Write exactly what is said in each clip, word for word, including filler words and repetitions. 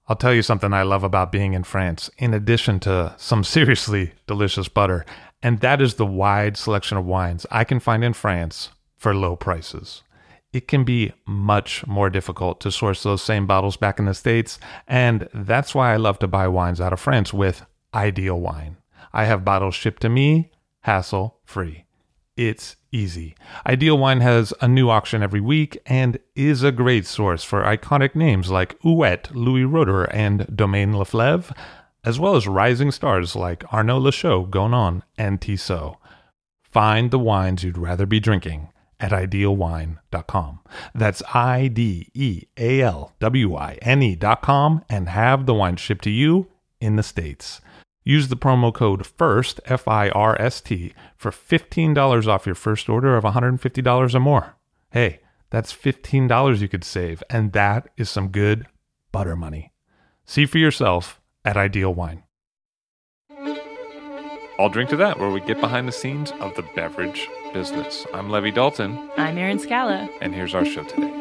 I'll tell you something I love about being in France, in addition to some seriously delicious butter, and that is the wide selection of wines I can find in France for low prices. It can be much more difficult to source those same bottles back in the States, and that's why I love to buy wines out of France with Ideal Wine. I have bottles shipped to me, hassle-free. It's easy. Ideal Wine has a new auction every week and is a great source for iconic names like Ouet, Louis Roeder, and Domaine Leflevre, as well as rising stars like Arnaud Lachaud, Gonon, and Tissot. Find the wines you'd rather be drinking at ideal wine dot com. That's I D E A L W I N E dot com and have the wine shipped to you in the States. Use the promo code FIRST, F I R S T, for fifteen dollars off your first order of one hundred fifty dollars or more. Hey, that's fifteen dollars you could save, and that is some good butter money. See for yourself at Ideal Wine. I'll drink to that, where we get behind the scenes of the beverage business. I'm Levi Dalton. I'm Erin Scala. And here's our show today.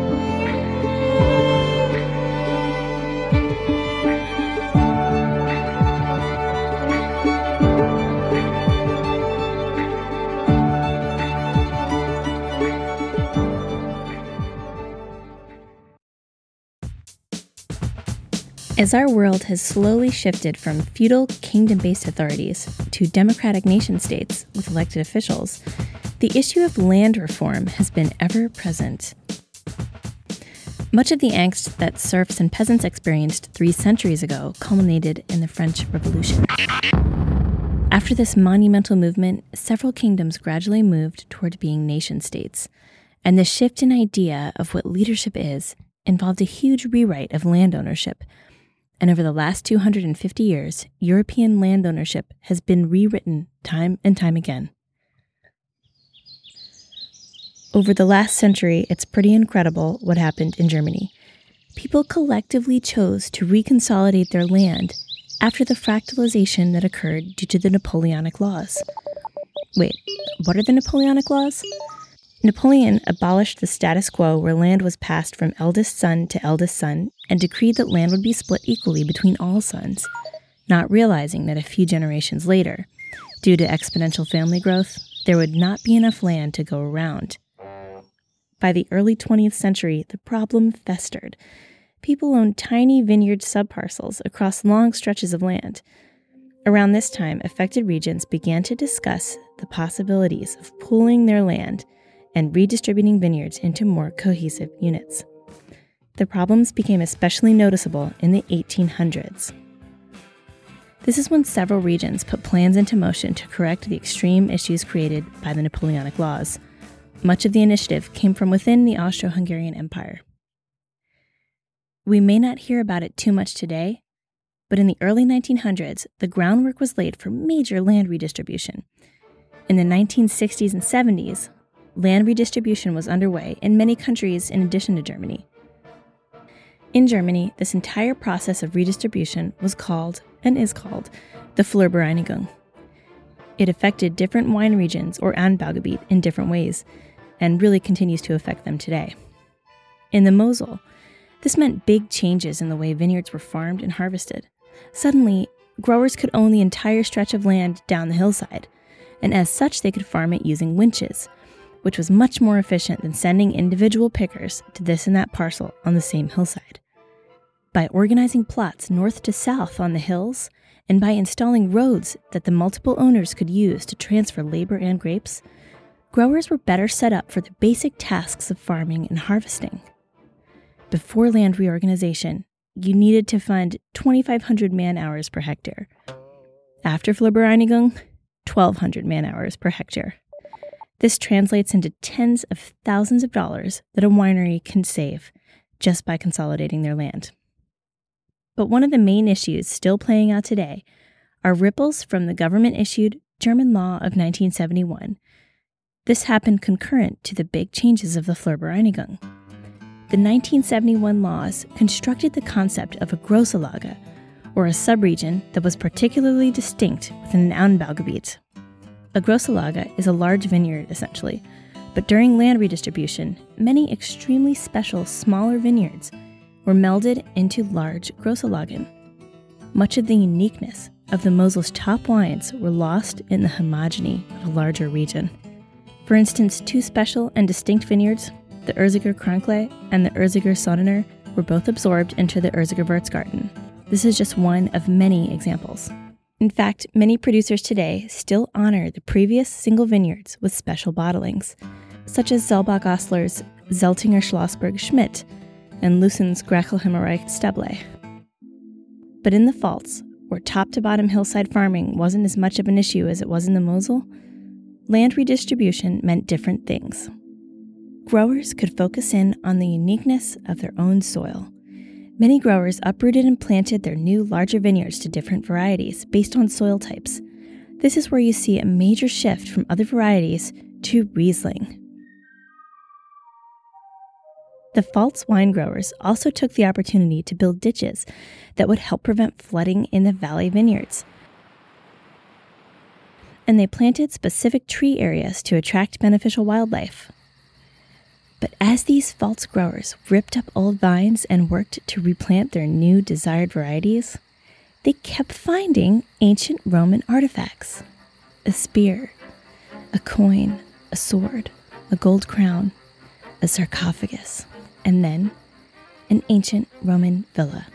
As our world has slowly shifted from feudal kingdom-based authorities to democratic nation-states with elected officials, the issue of land reform has been ever present. Much of the angst that serfs and peasants experienced three centuries ago culminated in the French Revolution. After this monumental movement, several kingdoms gradually moved toward being nation-states, and the shift in idea of what leadership is involved a huge rewrite of land ownership. And over the last two hundred fifty years, European land ownership has been rewritten time and time again. Over the last century, it's pretty incredible what happened in Germany. People collectively chose to reconsolidate their land after the fractalization that occurred due to the Napoleonic Laws. Wait, what are the Napoleonic Laws? Napoleon abolished the status quo where land was passed from eldest son to eldest son and decreed that land would be split equally between all sons, not realizing that a few generations later, due to exponential family growth, there would not be enough land to go around. By the early twentieth century, the problem festered. People owned tiny vineyard subparcels across long stretches of land. Around this time, affected regions began to discuss the possibilities of pooling their land and redistributing vineyards into more cohesive units. The problems became especially noticeable in the eighteen hundreds. This is when several regions put plans into motion to correct the extreme issues created by the Napoleonic Laws. Much of the initiative came from within the Austro-Hungarian Empire. We may not hear about it too much today, but in the early nineteen hundreds, the groundwork was laid for major land redistribution. In the nineteen sixties and seventies, land redistribution was underway in many countries in addition to Germany. In Germany, this entire process of redistribution was called, and is called, the Flurbereinigung. It affected different wine regions or Anbaugebiet in different ways, and really continues to affect them today. In the Mosel, this meant big changes in the way vineyards were farmed and harvested. Suddenly, growers could own the entire stretch of land down the hillside, and as such they could farm it using winches, which was much more efficient than sending individual pickers to this and that parcel on the same hillside. By organizing plots north to south on the hills, and by installing roads that the multiple owners could use to transfer labor and grapes, growers were better set up for the basic tasks of farming and harvesting. Before land reorganization, you needed to fund twenty-five hundred man-hours per hectare. After Flurbereinigung, twelve hundred man-hours per hectare. This translates into tens of thousands of dollars that a winery can save just by consolidating their land. But one of the main issues still playing out today are ripples from the government-issued German law of nineteen seventy-one. This happened concurrent to the big changes of the Flurbereinigung. The nineteen seventy-one laws constructed the concept of a Grosse Lage, or a subregion that was particularly distinct within an Anbaugebiet. A Grosse Lage is a large vineyard, essentially, but during land redistribution, many extremely special smaller vineyards were melded into large Großelagen. Much of the uniqueness of the Mosel's top wines were lost in the homogeny of a larger region. For instance, two special and distinct vineyards, the Erziger Krankle and the Erziger Sonnener, were both absorbed into the Erziger Wirtsgarten. This is just one of many examples. In fact, many producers today still honor the previous single vineyards with special bottlings, such as Selbach Osler's Zeltinger Schlossberg Schmidt and Lucens Grachelhimmerreich Stable. But in the Pfalz, where top-to-bottom hillside farming wasn't as much of an issue as it was in the Mosel, land redistribution meant different things. Growers could focus in on the uniqueness of their own soil. Many growers uprooted and planted their new larger vineyards to different varieties based on soil types. This is where you see a major shift from other varieties to Riesling. The Pfalz wine growers also took the opportunity to build ditches that would help prevent flooding in the valley vineyards. And they planted specific tree areas to attract beneficial wildlife. But as these Pfalz growers ripped up old vines and worked to replant their new desired varieties, they kept finding ancient Roman artifacts. A spear, a coin, a sword, a gold crown, a sarcophagus, and then an ancient Roman villa.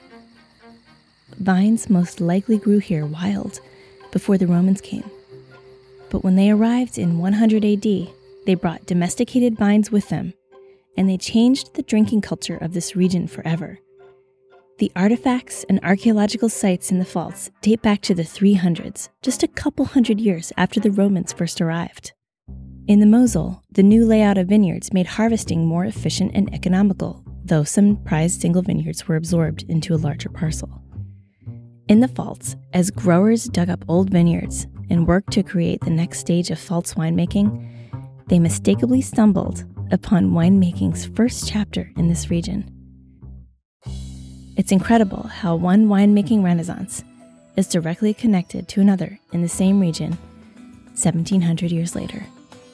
Vines most likely grew here wild before the Romans came. But when they arrived in one hundred A D, they brought domesticated vines with them, and they changed the drinking culture of this region forever. The artifacts and archaeological sites in the Pfalz date back to the three hundreds, just a couple hundred years after the Romans first arrived. In the Mosel, the new layout of vineyards made harvesting more efficient and economical, though some prized single vineyards were absorbed into a larger parcel. In the Pfalz, as growers dug up old vineyards and worked to create the next stage of Pfalz winemaking, they mistakenly stumbled upon winemaking's first chapter in this region. It's incredible how one winemaking renaissance is directly connected to another in the same region seventeen hundred years later.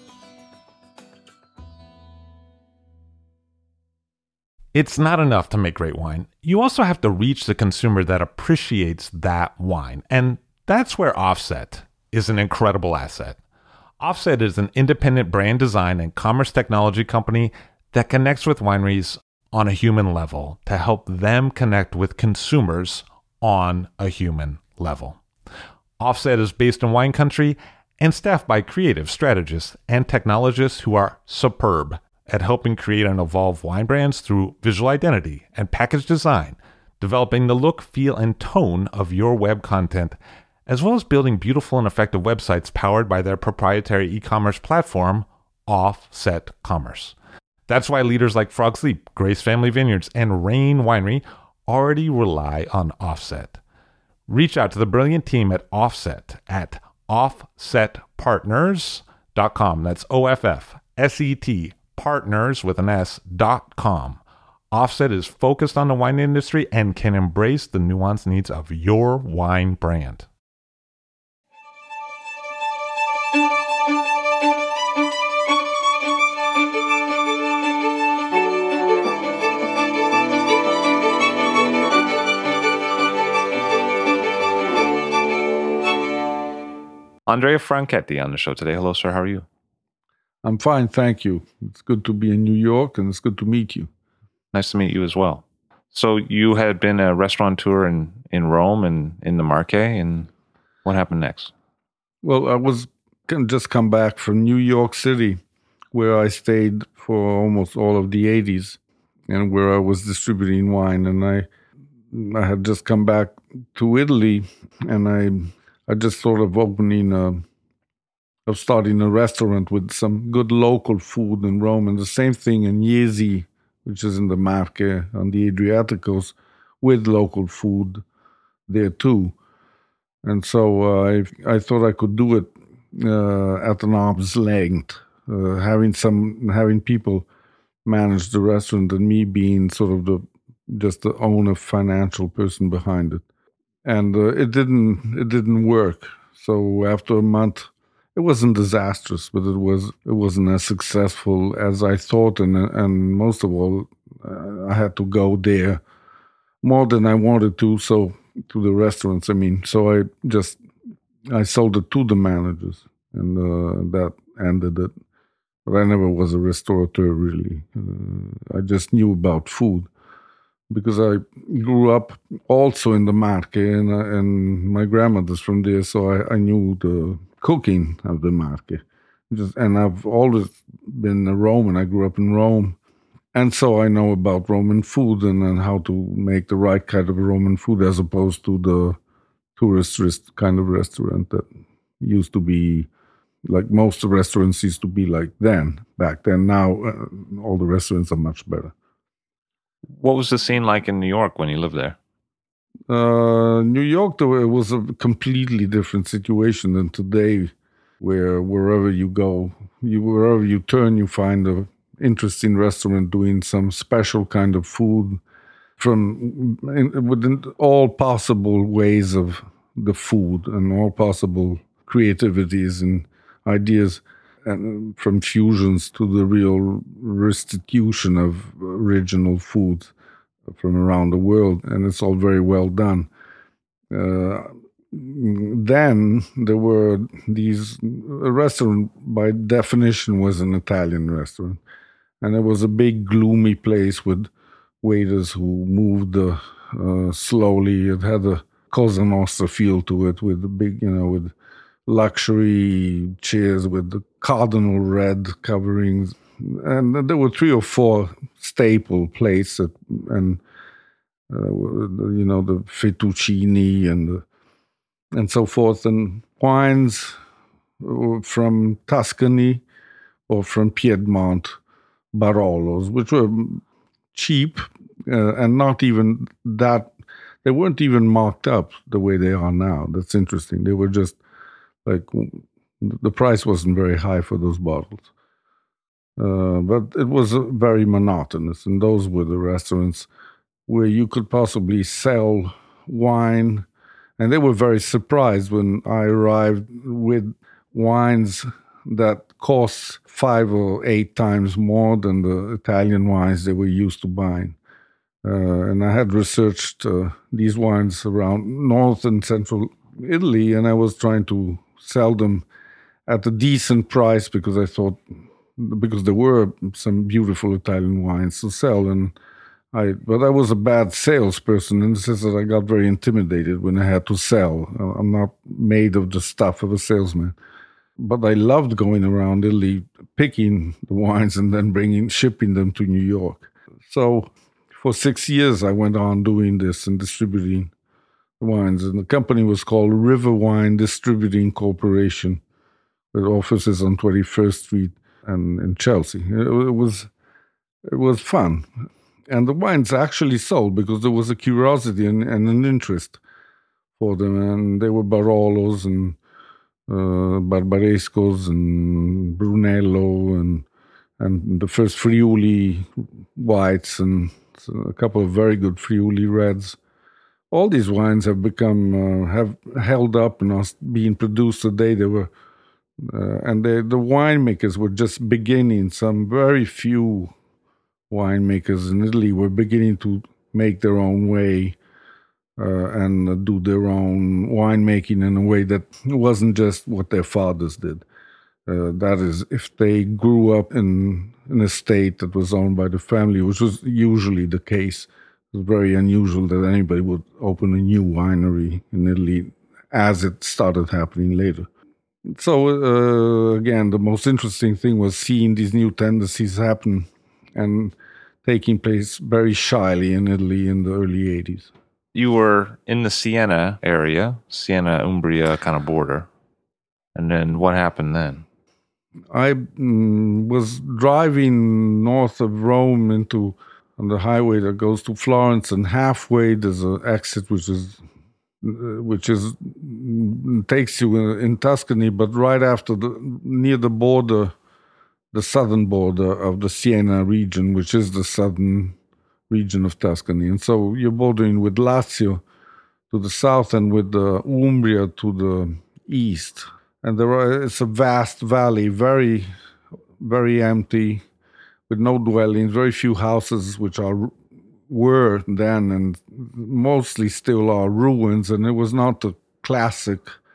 It's not enough to make great wine. You also have to reach the consumer that appreciates that wine. And that's where Offset is an incredible asset. Offset is an independent brand design and commerce technology company that connects with wineries on a human level to help them connect with consumers on a human level. Offset is based in wine country and staffed by creative strategists and technologists who are superb at helping create and evolve wine brands through visual identity and package design, developing the look, feel, and tone of your web content, as well as building beautiful and effective websites powered by their proprietary e-commerce platform, Offset Commerce. That's why leaders like Frog Sleep, Grace Family Vineyards, and Rain Winery already rely on Offset. Reach out to the brilliant team at Offset at offset partners dot com. That's O F F S E T partners with an S dot com. Offset is focused on the wine industry and can embrace the nuanced needs of your wine brand. Andrea Franchetti on the show today. Hello, sir. How are you? I'm fine, thank you. It's good to be in New York, and it's good to meet you. Nice to meet you as well. So you had been a restaurateur in, in Rome and in the Marche, and what happened next? Well, I was just come back from New York City, where I stayed for almost all of the eighties, and where I was distributing wine. And I, I had just come back to Italy, and I, I just thought of opening a. of starting a restaurant with some good local food in Rome, and the same thing in Jesi, which is in the Marche on the Adriatic coast, with local food there too. And so uh, I I thought I could do it uh, at an arm's length, uh, having some having people manage the restaurant and me being sort of the just the owner, financial person behind it. And uh, it didn't it didn't work. So after a month. It wasn't disastrous, but it was it wasn't as successful as I thought, and and most of all, uh, I had to go there more than I wanted to. So to the restaurants, I mean, so I just I sold it to the managers, and uh, that ended it. But I never was a restaurateur really. Uh, I just knew about food because I grew up also in the Marche, and, uh, and my grandmother's from there, so I, I knew the cooking of the Marche. Just, and I've always been a Roman. I grew up in Rome. And so I know about Roman food and, and how to make the right kind of Roman food as opposed to the tourist rest- kind of restaurant that used to be like most of the restaurants used to be like then, back then. Now uh, all the restaurants are much better. What was the scene like in New York when you lived there? Uh, New York, though, it was a completely different situation than today, where wherever you go, you wherever you turn, you find a interesting restaurant doing some special kind of food from in, within all possible ways of the food and all possible creativities and ideas, and from fusions to the real restitution of original foods from around the world, and it's all very well done. Uh, then there were these a restaurant by definition was an Italian restaurant, and it was a big gloomy place with waiters who moved uh, uh, slowly. It had a Cosa Nostra feel to it, with the big, you know, with luxury chairs with the cardinal red coverings, and there were three or four staple plates that, and uh, you know, the fettuccine and the, and so forth, and wines from Tuscany or from Piedmont, Barolos, which were cheap uh, and not even that. They weren't even marked up the way they are now. That's interesting. They were just like, the price wasn't very high for those bottles. Uh, but it was uh, very monotonous. And those were the restaurants where you could possibly sell wine. And they were very surprised when I arrived with wines that cost five or eight times more than the Italian wines they were used to buying. Uh, and I had researched uh, these wines around North and Central Italy, and I was trying to sell them at a decent price because I thought, because there were some beautiful Italian wines to sell, and I, but I was a bad salesperson in the sense that I got very intimidated when I had to sell. I'm not made of the stuff of a salesman. But I loved going around Italy, picking the wines and then bringing, shipping them to New York. So for six years, I went on doing this and distributing wines. And the company was called River Wine Distributing Corporation, with offices on twenty-first Street and in Chelsea. It, it was it was fun. And the wines actually sold because there was a curiosity and, and an interest for them. And they were Barolos and Uh, Barbarescos and Brunello and and the first Friuli whites and a couple of very good Friuli reds. All these wines have become uh, have held up and are being produced today. They were uh, and they, the winemakers were just beginning. Some very few winemakers in Italy were beginning to make their own way. Uh, and do their own winemaking in a way that wasn't just what their fathers did. Uh, that is, if they grew up in an estate that was owned by the family, which was usually the case. It was very unusual that anybody would open a new winery in Italy, as it started happening later. So, uh, again, the most interesting thing was seeing these new tendencies happen and taking place very shyly in Italy in the early eighties. You were in the Siena area, Siena, Umbria kind of border. And then what happened then? I mm, was driving north of Rome into on the highway that goes to Florence, and halfway there's an exit which is uh, which is mm, takes you in, in Tuscany, but right after the near the border, the southern border of the Siena region, which is the southern region of Tuscany. And so you're bordering with Lazio to the south and with uh, Umbria to the east. And there are, it's a vast valley, very, very empty, with no dwellings, very few houses, which are were then and mostly still are ruins, and it was not the classic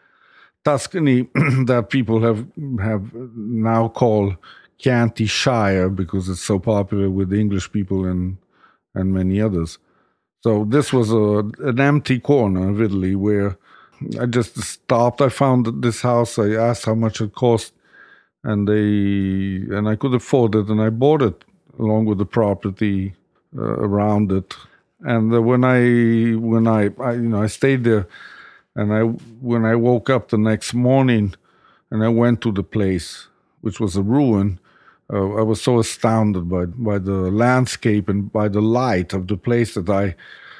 Tuscany that people have have now called Chianti Shire because it's so popular with English people and and many others. So this was a an empty corner of Italy where I just stopped. I found this house. I asked how much it cost, and they and I could afford it, and I bought it along with the property uh, around it. And uh, when I when I, I you know I stayed there, and I when I woke up the next morning, and I went to the place, which was a ruin. Uh, I was so astounded by by the landscape and by the light of the place that I.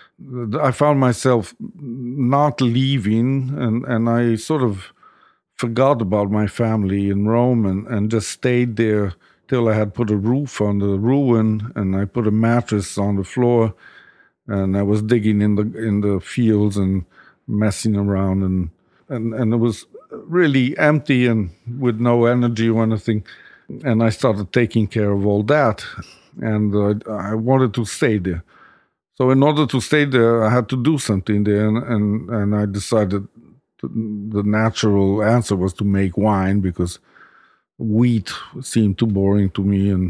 I found myself not leaving, and, and I sort of forgot about my family in Rome and, and just stayed there till I had put a roof on the ruin, and I put a mattress on the floor, and I was digging in the in the fields and messing around, and and, and it was really empty and with no energy or anything. And I started taking care of all that, and uh, I wanted to stay there. So in order to stay there, I had to do something there, and, and, and I decided the natural answer was to make wine because wheat seemed too boring to me, and,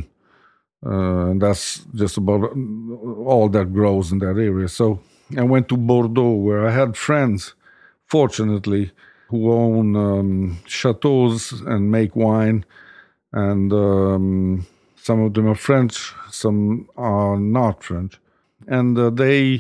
uh, and that's just about all that grows in that area. So I went to Bordeaux, where I had friends, fortunately, who own um, chateaus and make wine, and um, some of them are French, some are not French. And uh, they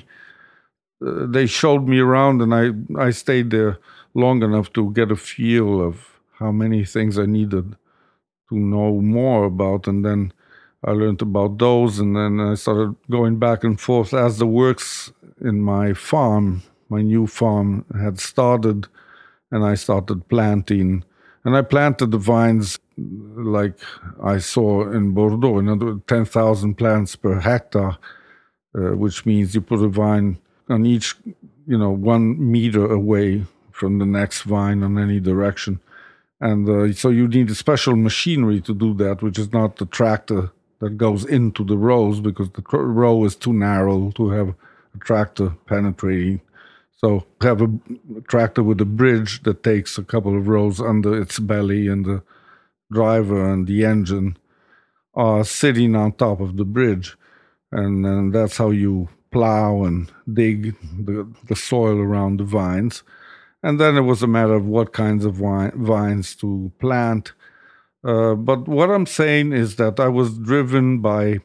uh, they showed me around, and I, I stayed there long enough to get a feel of how many things I needed to know more about. And then I learned about those, and then I started going back and forth as the works in my farm, my new farm, had started, and I started planting. And I planted the vines like I saw in Bordeaux, another ten thousand plants per hectare. Uh, which means you put a vine on each, you know, one meter away from the next vine in any direction. And uh, so you need a special machinery to do that, which is not the tractor that goes into the rows, because the row is too narrow to have a tractor penetrating. So have a tractor with a bridge that takes a couple of rows under its belly, and the driver and the engine are sitting on top of the bridge. And, and that's how you plow and dig the, the soil around the vines. And then it was a matter of what kinds of wine, vines to plant. Uh, but what I'm saying is that I was driven by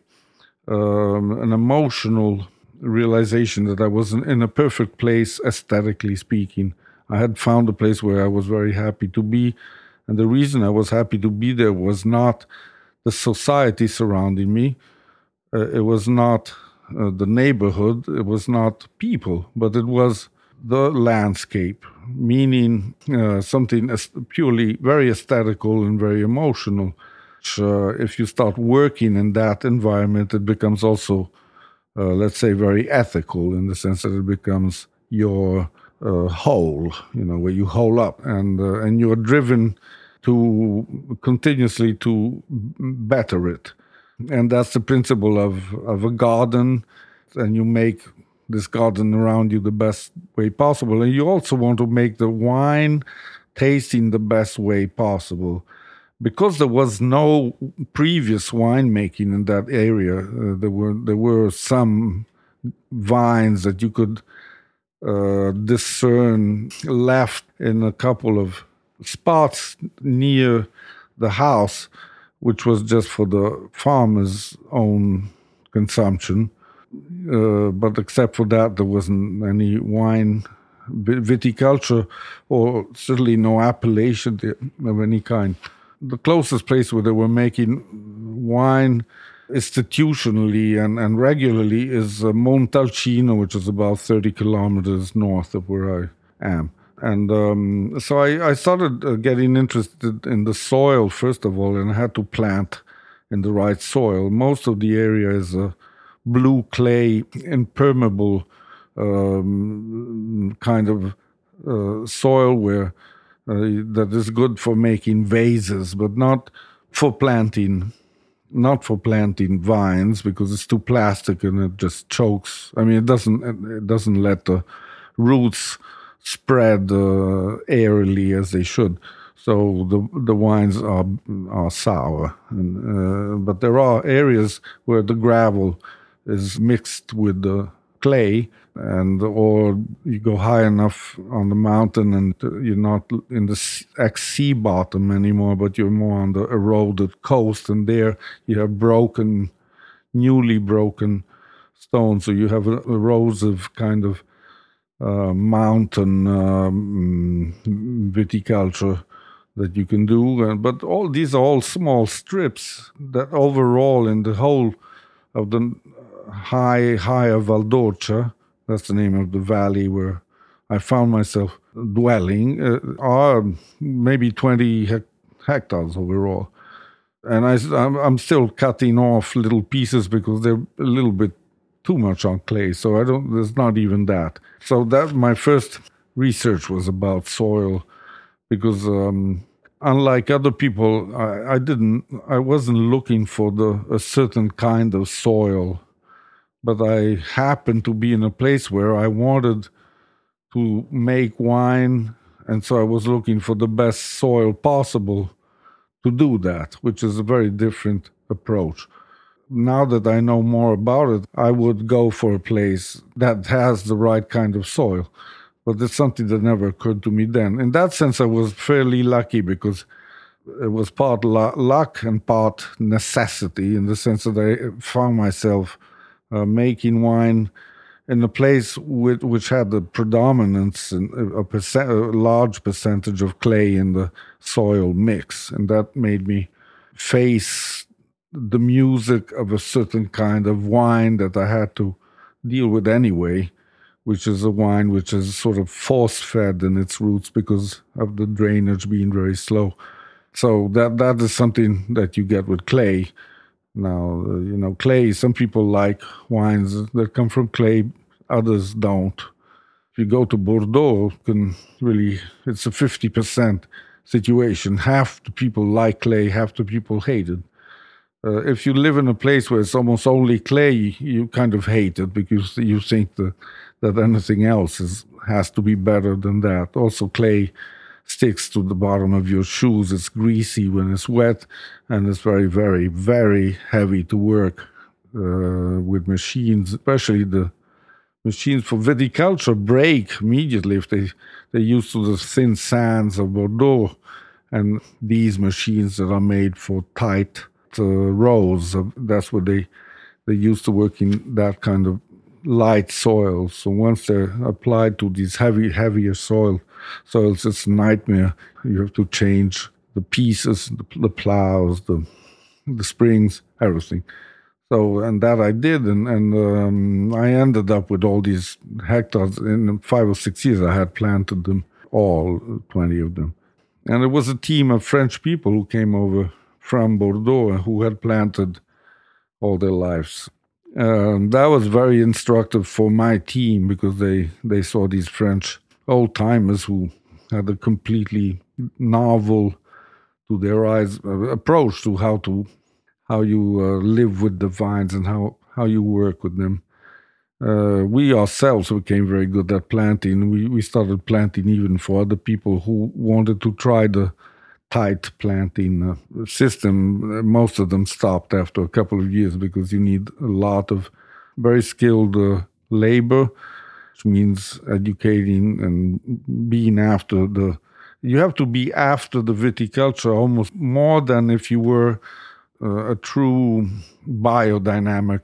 um, an emotional realization that I was in, in a perfect place, aesthetically speaking. I had found a place where I was very happy to be. And the reason I was happy to be there was not the society surrounding me. Uh, it was not uh, the neighborhood, it was not people, but it was the landscape, meaning uh, something as purely very aesthetical and very emotional. Which, uh, if you start working in that environment, it becomes also, uh, let's say, very ethical, in the sense that it becomes your uh, whole, you know, where you hole up, and uh, and you are driven to continuously to better it. And that's the principle of, of a garden, and you make this garden around you the best way possible. And you also want to make the wine tasting the best way possible. Because there was no previous winemaking in that area, uh, there were there were some vines that you could uh, discern left in a couple of spots near the house, which was just for the farmer's own consumption. Uh, but except for that, there wasn't any wine viticulture, or certainly no appellation of any kind. The closest place where they were making wine institutionally and, and regularly is uh, Montalcino, which is about thirty kilometers north of where I am. And um, so I, I started uh, getting interested in the soil, first of all, and I had to plant in the right soil. Most of the area is a blue clay, impermeable um, kind of uh, soil where uh, that is good for making vases, but not for planting not for planting vines because it's too plastic and it just chokes. I mean, it doesn't it doesn't let the roots spread uh, airily as they should. So the the wines are are sour. And, uh, but there are areas where the gravel is mixed with the clay, and or you go high enough on the mountain and you're not in the ex-sea bottom anymore, but you're more on the eroded coast, and there you have broken, newly broken stones. So you have a erosive kind of uh, mountain um, viticulture that you can do. But all these are all small strips that overall in the whole of the high, higher Valdorcia, that's the name of the valley where I found myself dwelling, uh, are maybe twenty hec- hectares overall. And I, I'm, I'm still cutting off little pieces because they're a little bit too much on clay. So I don't, there's not even that. So that my first research was about soil because um, unlike other people, I, I didn't, I wasn't looking for the a certain kind of soil. But I happened to be in a place where I wanted to make wine, and so I was looking for the best soil possible to do that, which is a very different approach. Now that I know more about it, I would go for a place that has the right kind of soil. But it's something that never occurred to me then. In that sense, I was fairly lucky because it was part luck and part necessity, in the sense that I found myself Uh, making wine in a place with, which had the predominance and a, percent, a large percentage of clay in the soil mix, and that made me face the music of a certain kind of wine that I had to deal with anyway, which is a wine which is sort of force-fed in its roots because of the drainage being very slow. So that that is something that you get with clay. Now, uh, you know, clay, some people like wines that come from clay, others don't. If you go to Bordeaux, can really, it's a fifty percent situation. Half the people like clay, half the people hate it. Uh, if you live in a place where it's almost only clay, you kind of hate it because you think that, that anything else is, has to be better than that. Also, clay sticks to the bottom of your shoes. It's greasy when it's wet, and it's very, very, very heavy to work uh, with machines, especially the machines for viticulture break immediately if they, they're used to the thin sands of Bordeaux. And these machines that are made for tight uh, rows, uh, that's what they, they used to work in that kind of light soil. So once they're applied to these heavy, heavier soil, soils, it's a nightmare. You have to change the pieces, the, the plows, the the springs, everything. So, and that I did, and, and um, I ended up with all these hectares. In five or six years, I had planted them all, twenty of them. And it was a team of French people who came over from Bordeaux who had planted all their lives. Um, that was very instructive for my team because they, they saw these French old-timers who had a completely novel, to their eyes, uh, approach to how to how you uh, live with the vines and how, how you work with them. Uh, we ourselves became very good at planting. We, we started planting even for other people who wanted to try the tight planting uh, system. Most of them stopped after a couple of years because you need a lot of very skilled uh, labor, which means educating and being after the... You have to be after the viticulture almost more than if you were uh, a true biodynamic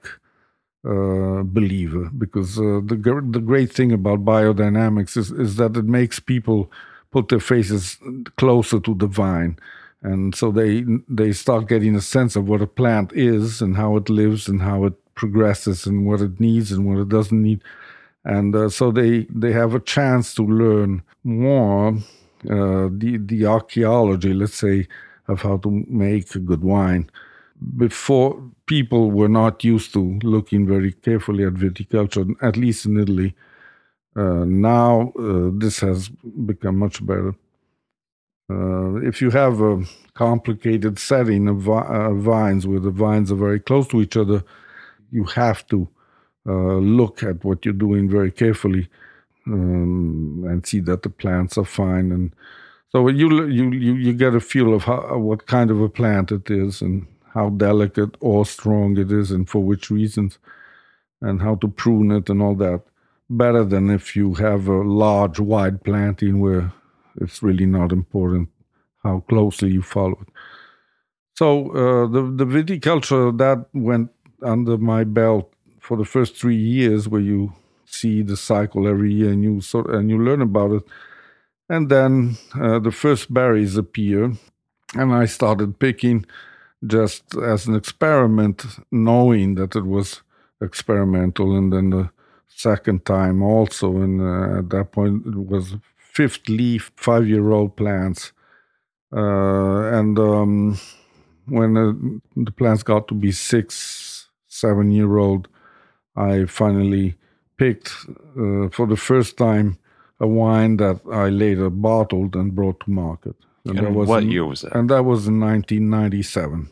uh, believer, because uh, the the great thing about biodynamics is, is that it makes people put their faces closer to the vine, and so they they start getting a sense of what a plant is and how it lives and how it progresses and what it needs and what it doesn't need, and uh, so they they have a chance to learn more uh, the the archaeology, let's say, of how to make a good wine. Before, people were not used to looking very carefully at viticulture, at least in Italy. Uh, now, uh, this has become much better. Uh, if you have a complicated setting of vi- uh, vines where the vines are very close to each other, you have to uh, look at what you're doing very carefully um, and see that the plants are fine. And so you you you, you get a feel of how, what kind of a plant it is and how delicate or strong it is and for which reasons and how to prune it and all that. Better than if you have a large, wide planting where it's really not important how closely you follow it. So uh, the the viticulture that went under my belt for the first three years, where you see the cycle every year and you sort and you learn about it, and then uh, the first berries appear, and I started picking just as an experiment, knowing that it was experimental, and then the second time also, and uh, at that point it was fifth leaf, five-year-old plants, uh, and um, when uh, the plants got to be six, seven-year-old, I finally picked uh, for the first time a wine that I later bottled and brought to market. And, that and was what in, year was that? And that was in nineteen ninety-seven.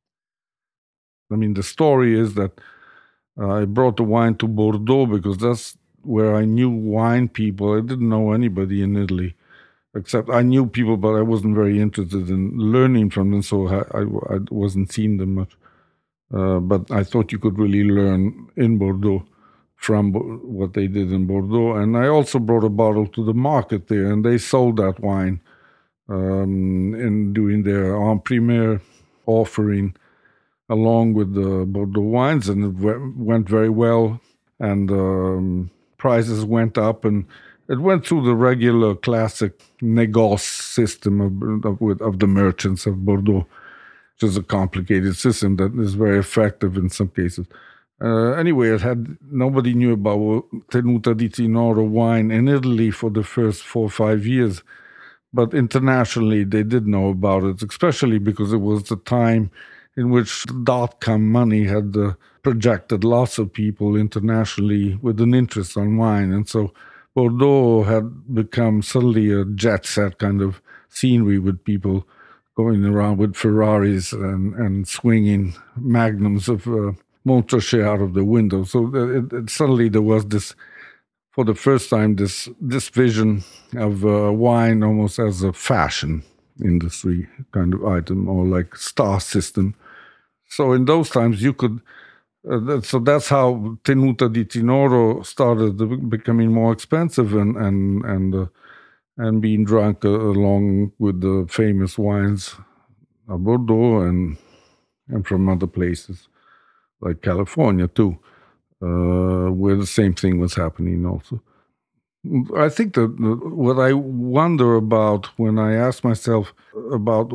I mean, the story is that uh, I brought the wine to Bordeaux because that's where I knew wine people. I didn't know anybody in Italy, except I knew people, but I wasn't very interested in learning from them, so I, I, I wasn't seeing them much. Uh, but I thought you could really learn in Bordeaux from Bo- what they did in Bordeaux. And I also brought a bottle to the market there, and they sold that wine um, in doing their en primeur offering along with the Bordeaux wines, and it w- went very well. And um, prices went up, and it went through the regular classic négoce system of, of, of the merchants of Bordeaux, which is a complicated system that is very effective in some cases. Uh, anyway, it had nobody knew about Tenuta di Tinoro wine in Italy for the first four or five years, but internationally they did know about it, especially because it was the time in which dot-com money had uh, projected lots of people internationally with an interest on wine. And so Bordeaux had become suddenly a jet-set kind of scenery with people going around with Ferraris and, and swinging magnums of uh, Montrachet out of the window. So it, it, suddenly there was this, for the first time, this, this vision of uh, wine almost as a fashion industry kind of item, or like star system. So in those times you could, uh, that, so that's how Tenuta di Tinoro started becoming more expensive and and and uh, and being drunk uh, along with the famous wines of Bordeaux and and from other places like California too, uh, where the same thing was happening also. I think that what I wonder about when I ask myself about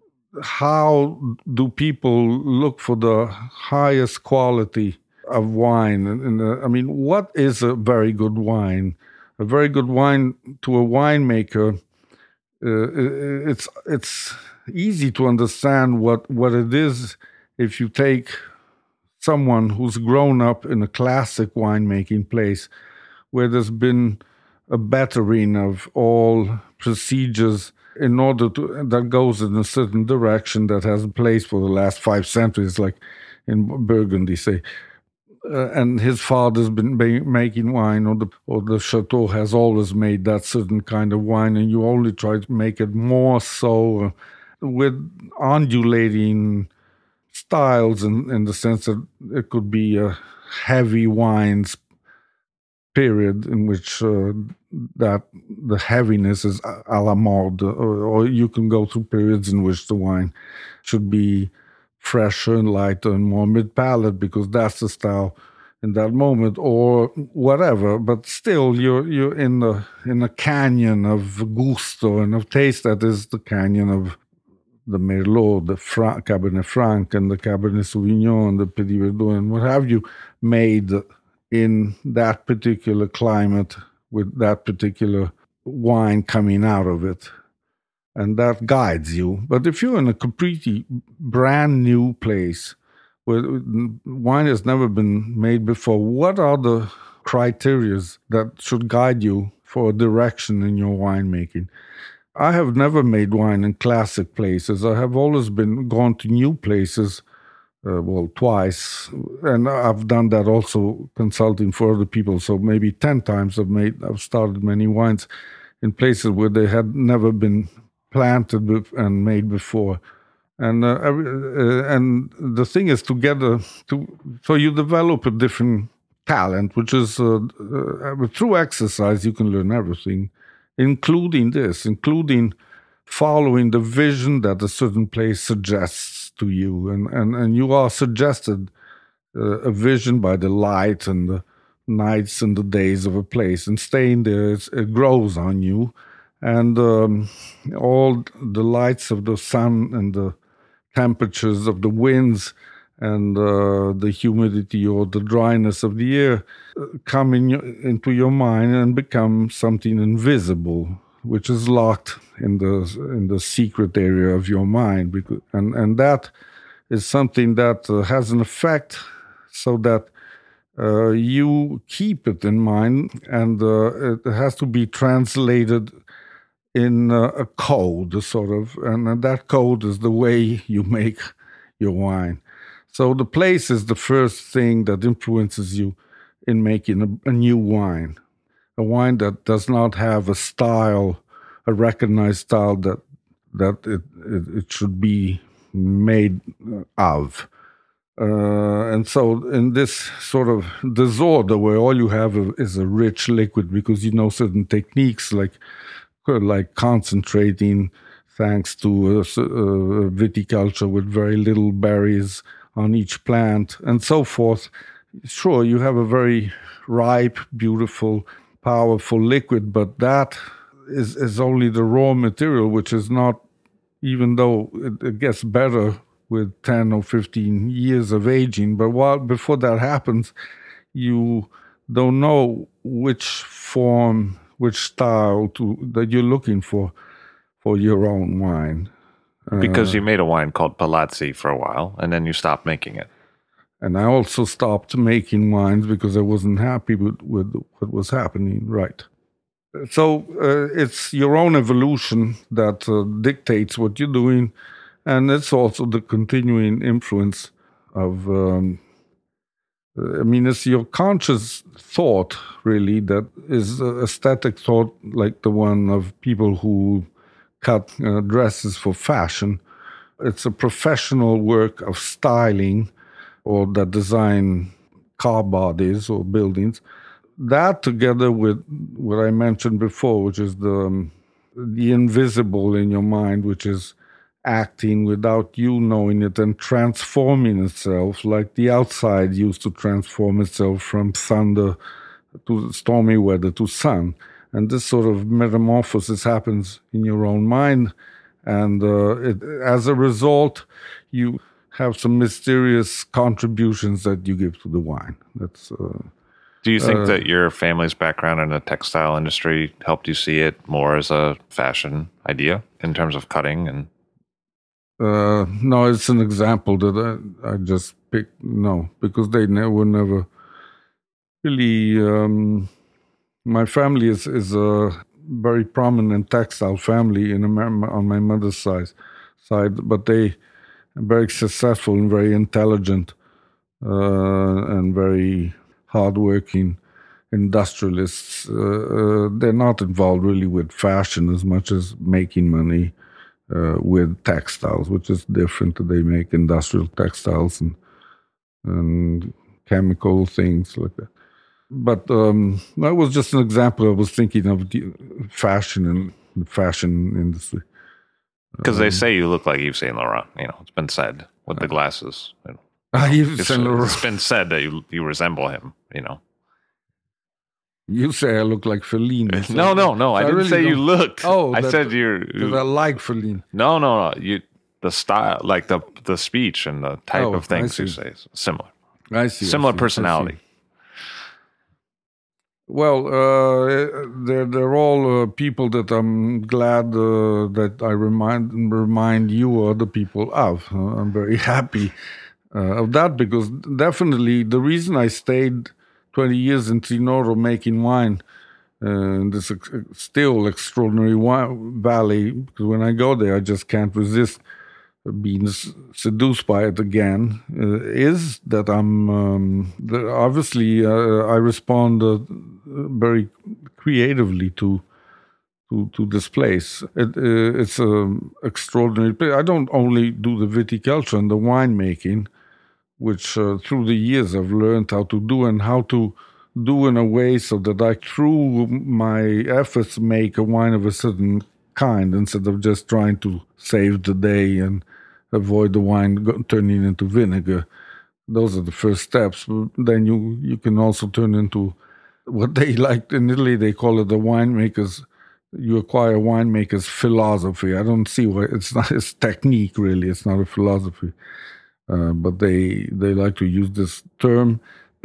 how do people look for the highest quality of wine, and, and uh, I mean, what is a very good wine? A very good wine to a winemaker, uh, it's it's easy to understand what what it is if you take someone who's grown up in a classic winemaking place where there's been a bettering of all procedures in order to that goes in a certain direction that has a place for the last five centuries, like in Burgundy, say. Uh, and his father's been ba- making wine, or the or the chateau has always made that certain kind of wine, and you only try to make it more so uh, with undulating styles, in, in the sense that it could be a heavy wines period in which uh, that the heaviness is a la mode, or, or you can go through periods in which the wine should be fresher and lighter and more mid-palate because that's the style in that moment, or whatever. But still, you're you're in the in a canyon of gusto and of taste that is the canyon of the Merlot, the Fra- Cabernet Franc, and the Cabernet Sauvignon, and the Petit Verdot, and what have you, made in that particular climate with that particular wine coming out of it. And that guides you. But if you're in a completely brand new place where wine has never been made before, what are the criteria that should guide you for a direction in your winemaking? I have never made wine in classic places. I have always been gone to new places, uh, well, twice, and I've done that also consulting for other people. So maybe ten times I've made, I've started many wines in places where they had never been planted and made before. And uh, uh, and the thing is together to so you develop a different talent, which is uh, uh, through exercise you can learn everything, including this, including following the vision that a certain place suggests to you, and and and you are suggested uh, a vision by the light and the nights and the days of a place, and staying there, it's, it grows on you, and um, all the lights of the sun and the temperatures of the winds and uh, the humidity or the dryness of the air uh, come in your, into your mind and become something invisible, which is locked in the in the secret area of your mind, because, and and that is something that uh, has an effect, so that uh, you keep it in mind, and uh, it has to be translated in uh, a code, sort of, and that code is the way you make your wine. So the place is the first thing that influences you in making a, a new wine, a wine that does not have a style, a recognized style that that it it, it should be made of. Uh, and so in this sort of disorder where all you have is a rich liquid, because you know certain techniques like like concentrating, thanks to uh, uh, viticulture with very little berries on each plant and so forth. Sure, you have a very ripe, beautiful, powerful liquid, but that is, is only the raw material, which is not, even though it, it gets better with ten or fifteen years of aging, but while before that happens, you don't know which form, which style to that you're looking for for your own wine. Because uh, you made a wine called Palazzi for a while, and then you stopped making it. And I also stopped making wines because I wasn't happy with, with what was happening, right? So uh, it's your own evolution that uh, dictates what you're doing, and it's also the continuing influence of... Um, I mean, it's your conscious thought, really, that is aesthetic thought, like the one of people who cut uh, dresses for fashion. It's a professional work of styling, or that design car bodies or buildings. That, together with what I mentioned before, which is the um, the invisible in your mind, which is acting without you knowing it and transforming itself, like the outside used to transform itself from thunder to stormy weather to sun. And this sort of metamorphosis happens in your own mind. And uh, it, as a result, you have some mysterious contributions that you give to the wine. That's. Uh, Do you think uh, that your family's background in the textile industry helped you see it more as a fashion idea in terms of cutting and... Uh, no, it's an example that I, I just picked. No, because they ne- were never really. Um, my family is, is a very prominent textile family in America on my mother's side, side, but they are very successful and very intelligent uh, and very hardworking industrialists. Uh, uh, they're not involved really with fashion as much as making money. Uh, with textiles, which is different. They make industrial textiles and and chemical things like that. But um, that was just an example. I was thinking of the fashion and the fashion industry. Because um, they say you look like Yves Saint Laurent. You know, it's been said with the glasses. You know, Ah, Yves it's, Saint Laurent. it's been said that you you resemble him. You know. You say I look like Fellini. So No, no, no. I, I didn't really say you don't- looked. Oh, I that- said you're. Because I like Fellini. No, no, no. You the style, like the the speech and the type Oh, of things I you see. say, is similar. I see. I Similar see, I personality. see. Well, uh, they're they're all uh, people that I'm glad uh, that I remind remind you or other people of. Uh, I'm very happy uh, of that, because definitely the reason I stayed twenty years in Trinoro making wine and this ex- still extraordinary wi- valley. Because when I go there, I just can't resist being s- seduced by it again. Uh, is that I'm um, that obviously uh, I respond uh, very creatively to to to this place. It, uh, it's an extraordinary place. I don't only do the viticulture and the winemaking, which uh, through the years I've learned how to do and how to do in a way so that I, through my efforts, make a wine of a certain kind instead of just trying to save the day and avoid the wine go- turning into vinegar. Those are the first steps. Then you, you can also turn into what they like in Italy, they call it the winemaker's, you acquire winemaker's philosophy. I don't see why it's not, it's technique really, it's not a philosophy. Uh, but they they like to use this term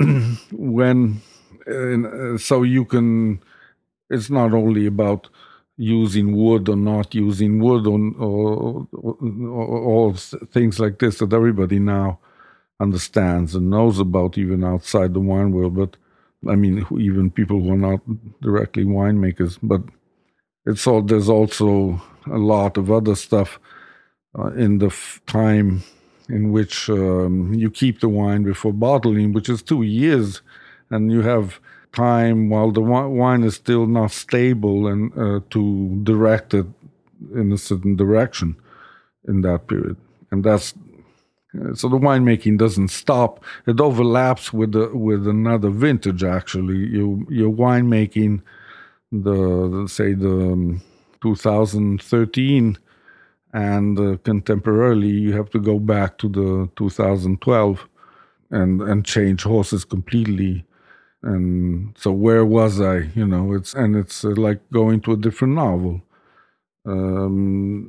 when uh, so you can. It's not only about using wood or not using wood or, or, or, or all things like this that everybody now understands and knows about, even outside the wine world. But I mean, even people who are not directly winemakers. But it's all there's also a lot of other stuff uh, in the f- time in which um, you keep the wine before bottling, which is two years, and you have time while the wi- wine is still not stable and uh, to direct it in a certain direction in that period. And that's uh, so the winemaking doesn't stop. It overlaps with the, with another vintage. Actually, you you're winemaking the, the say the um, two thousand thirteen. And uh, contemporarily, you have to go back to the two thousand twelve and and change horses completely. And so, where was I? You know, it's and it's uh, like going to a different novel. Um,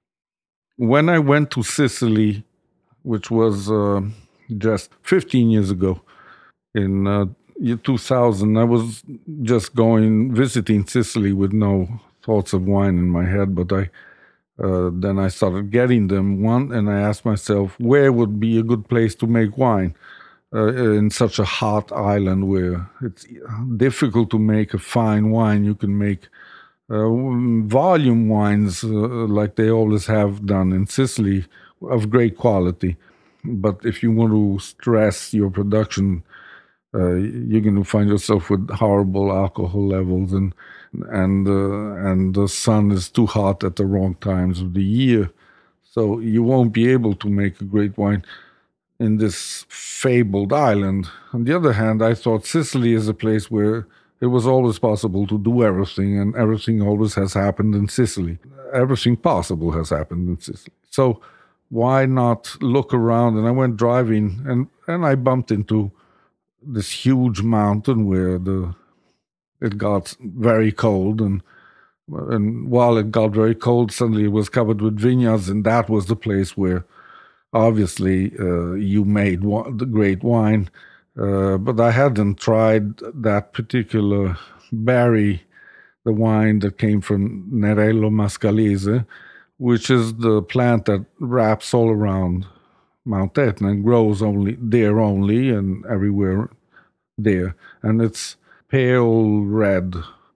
when I went to Sicily, which was uh, just fifteen years ago, in uh, year two thousand, I was just going visiting Sicily with no thoughts of wine in my head, but I. Uh, then I started getting them one, and I asked myself, where would be a good place to make wine uh, in such a hot island where it's difficult to make a fine wine. You can make uh, volume wines uh, like they always have done in Sicily of great quality. But if you want to stress your production, uh, you're going to find yourself with horrible alcohol levels, and and uh, and the sun is too hot at the wrong times of the year, so you won't be able to make a great wine in this fabled island. On the other hand, I thought Sicily is a place where it was always possible to do everything, and everything always has happened in Sicily. Everything possible has happened in Sicily. So why not look around? And I went driving, and and I bumped into this huge mountain where the it got very cold, and and while it got very cold, suddenly it was covered with vineyards, and that was the place where obviously uh, you made wa- the great wine. Uh, but I hadn't tried that particular berry, the wine that came from Nerello Mascalese, which is the plant that wraps all around Mount Etna and grows only there only and everywhere there. And it's pale red,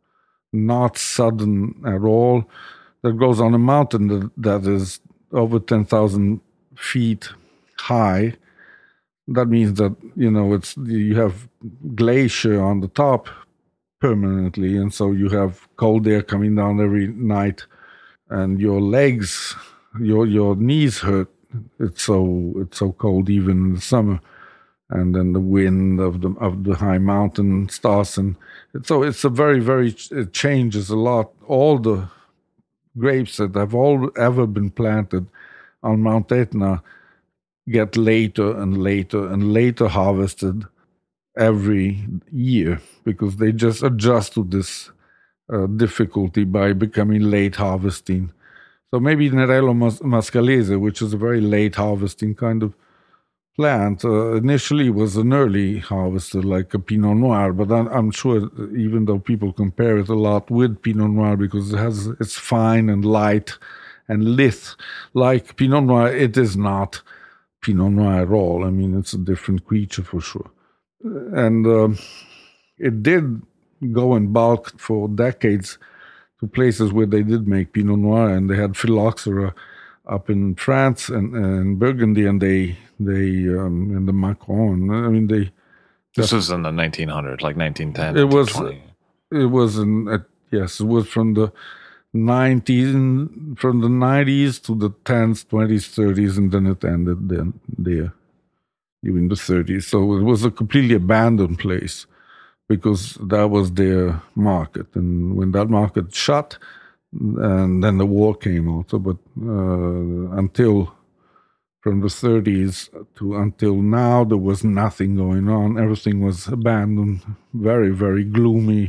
not sudden at all, that grows on a mountain that, that is over ten thousand feet high. That means that, you know, it's you have glacier on the top permanently, and so you have cold air coming down every night, and your legs, your your knees hurt. It's so it's so cold even in the summer, and then the wind of the of the high mountain starts, and so it's a very very it changes a lot. All the grapes that have all ever been planted on Mount Etna get later and later and later harvested every year because they just adjust to this uh, difficulty by becoming late harvesting. So maybe Nerello mas- Mascalese, which is a very late harvesting kind of plant, uh, initially was an early harvester like a Pinot Noir, but I'm, I'm sure even though people compare it a lot with Pinot Noir because it has it's fine and light and lithe like Pinot Noir, it is not Pinot Noir at all. I mean, it's a different creature for sure. And um, it did go in bulk for decades to places where they did make Pinot Noir, and they had Phylloxera up in France and, and Burgundy, and they they um, and the Macron. I mean, they. This was in the nineteen hundreds, like nineteen ten. It was. It was in uh, yes. It was from the nineties, from the nineties to the tens, twenties, thirties, and then it ended then there during the thirties. So it was a completely abandoned place, because that was their market. And when that market shut, and then the war came also, but uh, until from the thirties to until now, there was nothing going on. Everything was abandoned, very, very gloomy,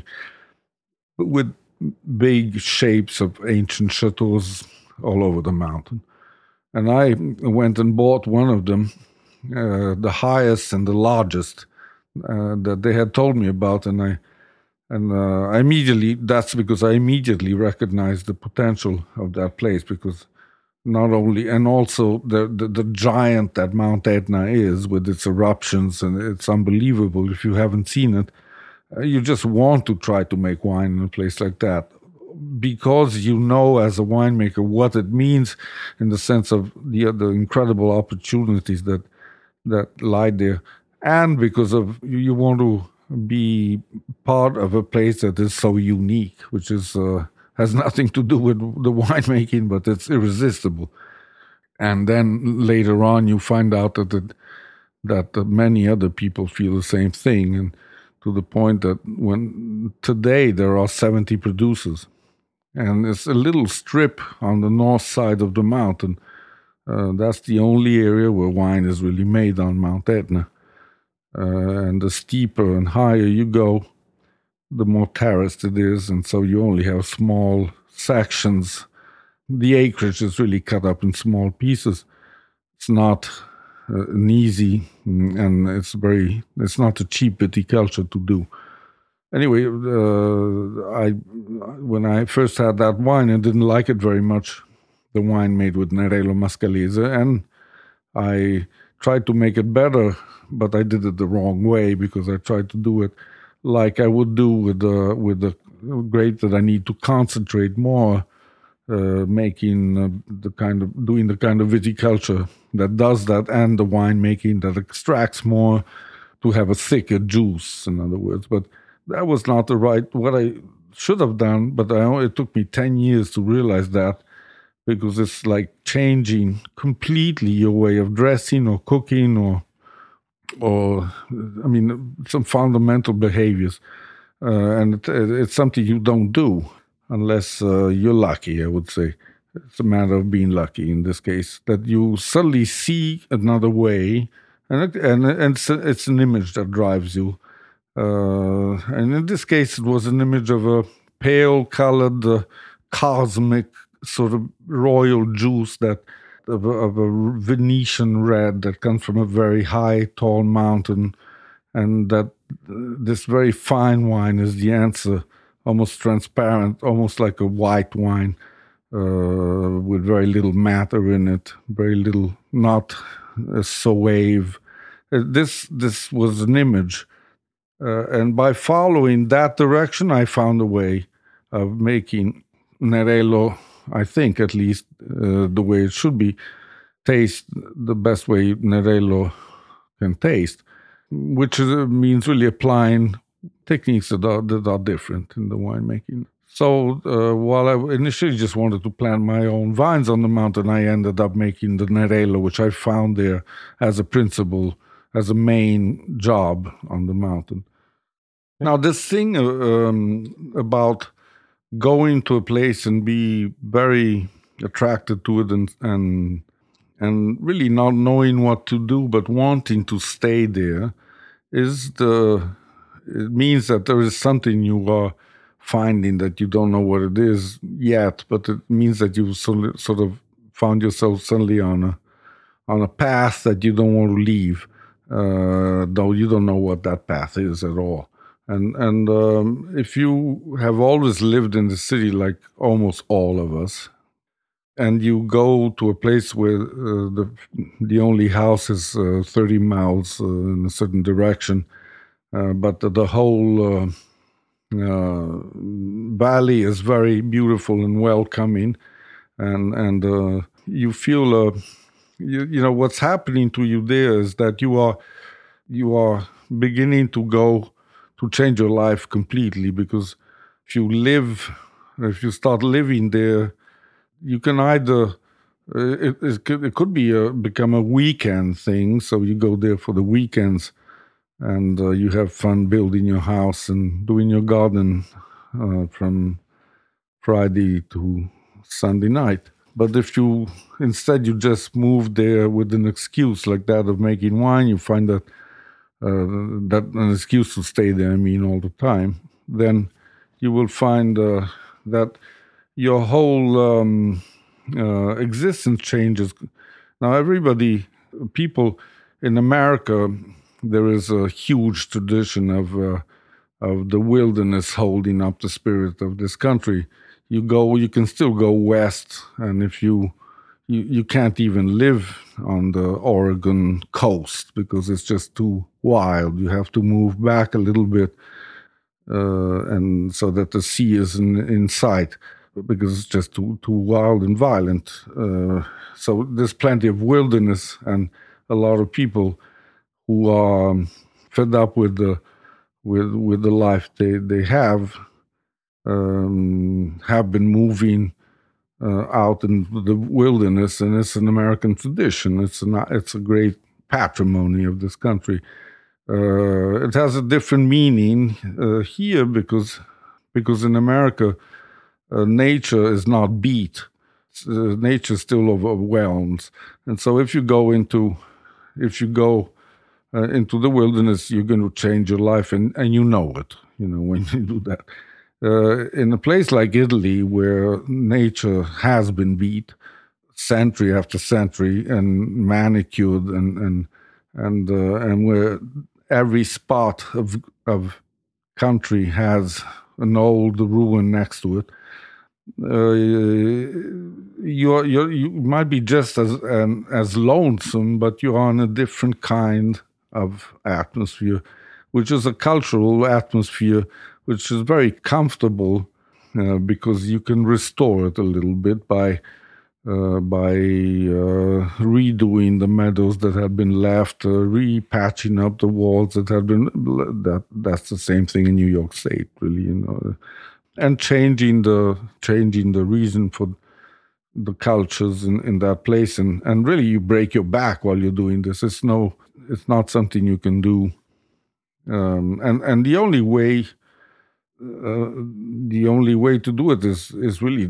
with big shapes of ancient chateaus all over the mountain. And I went and bought one of them, uh, the highest and the largest, Uh, that they had told me about, and I and uh, I immediately that's because I immediately recognized the potential of that place, because not only and also the, the the giant that Mount Etna is, with its eruptions, and it's unbelievable. If you haven't seen it, uh, you just want to try to make wine in a place like that, because you know as a winemaker what it means in the sense of the the incredible opportunities that that lie there. And because of you want to be part of a place that is so unique, which is uh, has nothing to do with the winemaking, but it's irresistible. And then later on, you find out that it, that uh, many other people feel the same thing, and to the point that when today there are seventy producers, and it's a little strip on the north side of the mountain. Uh, that's the only area where wine is really made on Mount Etna. Uh, and the steeper and higher you go, the more terraced it is, and so you only have small sections. The acreage is really cut up in small pieces. It's not uh, an easy, and it's very, it's not a cheap viticulture to do. Anyway, uh, I when I first had that wine, I didn't like it very much, the wine made with Nerello Mascalese, and I tried to make it better, but I did it the wrong way, because I tried to do it like I would do with the with the grape that I need to concentrate more, uh, making uh, the kind of doing the kind of viticulture that does that, and the wine making that extracts more to have a thicker juice, in other words. But that was not the right what I should have done. But I, it took me ten years to realize that, because it's like changing completely your way of dressing or cooking, or, or I mean, some fundamental behaviors. Uh, and it, it's something you don't do unless uh, you're lucky, I would say. It's a matter of being lucky in this case, that you suddenly see another way, and, it, and, and it's, it's an image that drives you. Uh, and in this case, it was an image of a pale-colored, uh, cosmic sort of royal juice that of a, of a Venetian red that comes from a very high, tall mountain, and that uh, this very fine wine is the answer, almost transparent, almost like a white wine, uh, with very little matter in it, very little, not a soave. Uh, this this was an image, uh, and by following that direction, I found a way of making Nerello, I think at least uh, the way it should be, taste the best way Nerello can taste, which is, uh, means really applying techniques that are, that are different in the winemaking. So uh, while I initially just wanted to plant my own vines on the mountain, I ended up making the Nerello, which I found there as a principal, as a main job on the mountain. Now, this thing uh, um, about going to a place and be very attracted to it, and and and really not knowing what to do but wanting to stay there, is the it means that there is something you are finding that you don't know what it is yet, but it means that you sort of found yourself suddenly on a on a path that you don't want to leave, uh, though you don't know what that path is at all. And and um, if you have always lived in the city, like almost all of us, and you go to a place where uh, the the only house is uh, thirty miles uh, in a certain direction, uh, but the, the whole uh, Uh, Bali is very beautiful and welcoming, and and uh, you feel uh, you, you know what's happening to you there is that you are you are beginning to go to change your life completely, because if you live if you start living there, you can either uh, it, it, could, it could be a, become a weekend thing, so you go there for the weekends and uh, you have fun building your house and doing your garden uh, from Friday to Sunday night. But if you instead you just move there with an excuse like that of making wine, you find that uh, that an excuse to stay there, I mean, all the time, then you will find uh, that your whole um, uh, existence changes. Now, everybody, people in America, there is a huge tradition of uh, of the wilderness holding up the spirit of this country. You go, you can still go west, and if you you, you can't even live on the Oregon coast because it's just too wild. You have to move back a little bit, uh, and so that the sea is in, in sight, because it's just too too wild and violent. Uh, so there's plenty of wilderness and a lot of people who are fed up with the with with the life they they have um, have been moving uh, out in the wilderness, and it's an American tradition. It's a it's a great patrimony of this country. Uh, it has a different meaning uh, here because because in America uh, nature is not beat. Uh, nature still overwhelms, and so if you go into if you go uh, into the wilderness, you're going to change your life, and, and you know it. You know when you do that. Uh, in a place like Italy, where nature has been beat century after century and manicured, and and and uh, and where every spot of of country has an old ruin next to it, uh, you're, you're you might be just as um, as lonesome, but you're on a different kind of atmosphere, which is a cultural atmosphere, which is very comfortable uh, because you can restore it a little bit by uh, by uh, redoing the meadows that had been left, uh, repatching up the walls that had been. That that's the same thing in New York State, really, you know, and changing the changing the reason for the cultures in, in that place, and and really you break your back while you're doing this. It's no, it's not something you can do, um, and and the only way. Uh, the only way to do it is is really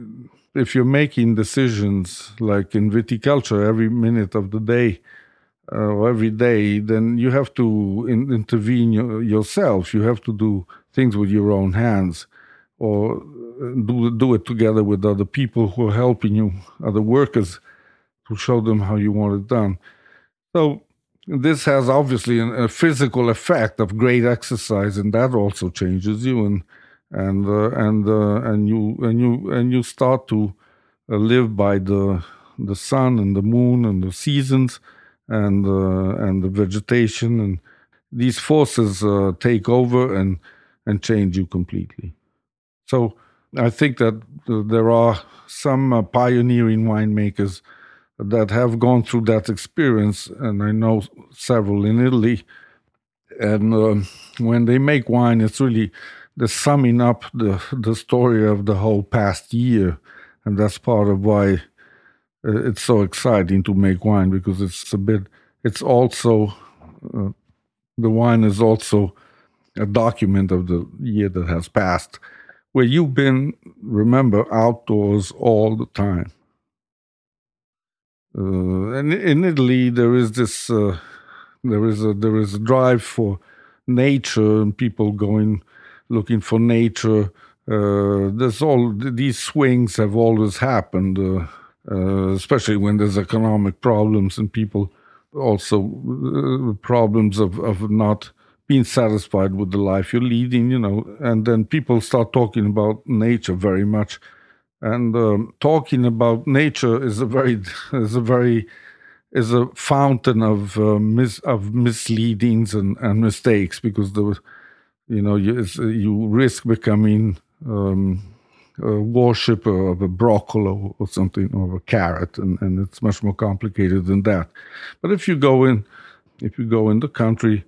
if you're making decisions like in viticulture every minute of the day uh, or every day, then you have to in, intervene your, yourself. You have to do things with your own hands, or do do it together with other people who are helping you, other workers, to show them how you want it done. So this has obviously an, a physical effect of great exercise, and that also changes you, and and uh, and uh, and you and you and you start to uh, live by the the sun and the moon and the seasons and uh, and the vegetation, and these forces uh, take over and and change you completely. So I think that uh, there are some uh, pioneering winemakers that have gone through that experience, and I know several in Italy. And uh, when they make wine, it's really the summing up the the story of the whole past year, and that's part of why uh, it's so exciting to make wine, because it's a bit. It's also uh, the wine is also a document of the year that has passed, where you've been, remember, outdoors all the time. Uh, and in Italy, there is this, uh, there is a there is a drive for nature, and people going looking for nature. Uh, there's all these swings have always happened, uh, uh, especially when there's economic problems and people also uh, problems of of not being satisfied with the life you're leading, you know. And then people start talking about nature very much. And um, talking about nature is a very is a very is a fountain of uh, mis of misleadings and, and mistakes, because the you know, you, you risk becoming um, a worshipper of a broccoli or, or something, or a carrot, and, and it's much more complicated than that. But if you go in, if you go in the country,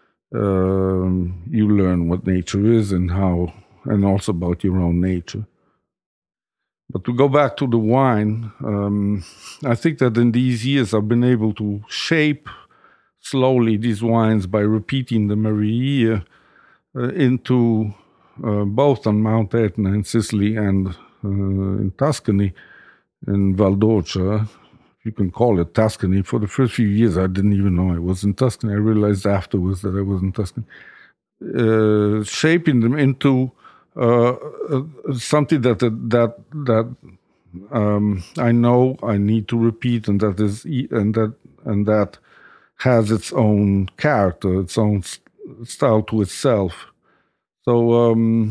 um, you learn what nature is and how, and also about your own nature. But to go back to the wine, um, I think that in these years I've been able to shape slowly these wines by repeating them every year uh, into uh, both on Mount Etna in Sicily and uh, in Tuscany, in Val d'Orcia. You can call it Tuscany. For the first few years, I didn't even know I was in Tuscany. I realized afterwards that I was in Tuscany. Uh, shaping them into uh, uh, something that that that um, I know I need to repeat, and that is and that and that has its own character, its own st- style to itself. So um,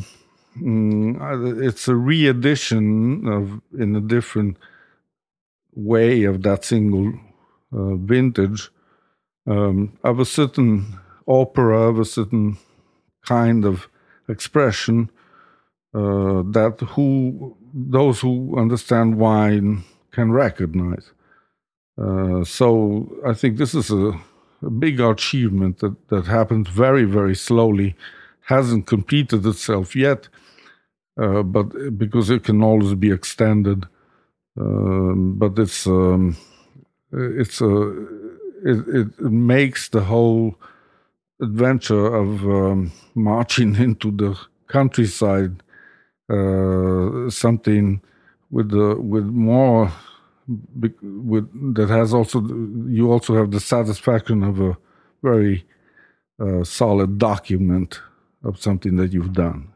mm, it's a re-edition of in a different way of that single uh, vintage um, of a certain opera, of a certain kind of expression uh, that who those who understand wine can recognize. Uh, so I think this is a, a big achievement that, that happens very, very slowly, hasn't completed itself yet, uh, but because it can always be extended. Um, but it's um, it's a it, it makes the whole adventure of um, marching into the countryside uh, something with the with more with that has also you also have the satisfaction of a very uh, solid document of something that you've done.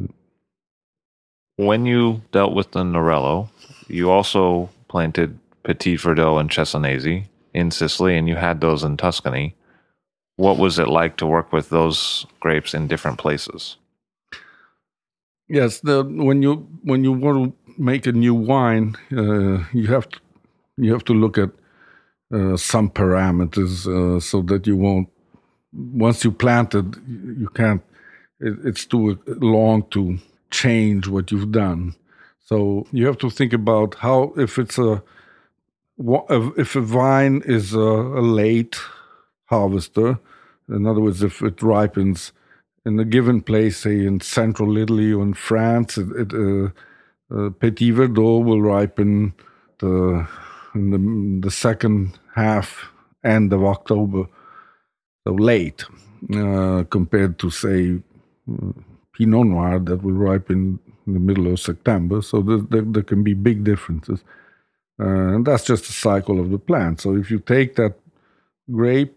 When you dealt with the Nerello, you also planted Petit Verdot and Cesanese in Sicily, and you had those in Tuscany. What was it like to work with those grapes in different places? Yes, the, when you when you want to make a new wine, uh, you have to you have to look at uh, some parameters uh, so that you won't. Once you plant it, you can't. It, it's too long to change what you've done. So you have to think about how if it's a if a vine is a, a late harvester. In other words, if it ripens in a given place, say in central Italy or in France, it, it, uh, uh, Petit Verdot will ripen the, in the, the second half, end of October, so late, uh, compared to, say, uh, Pinot Noir that will ripen in the middle of September. So there, there, there can be big differences. Uh, and that's just the cycle of the plant. So if you take that grape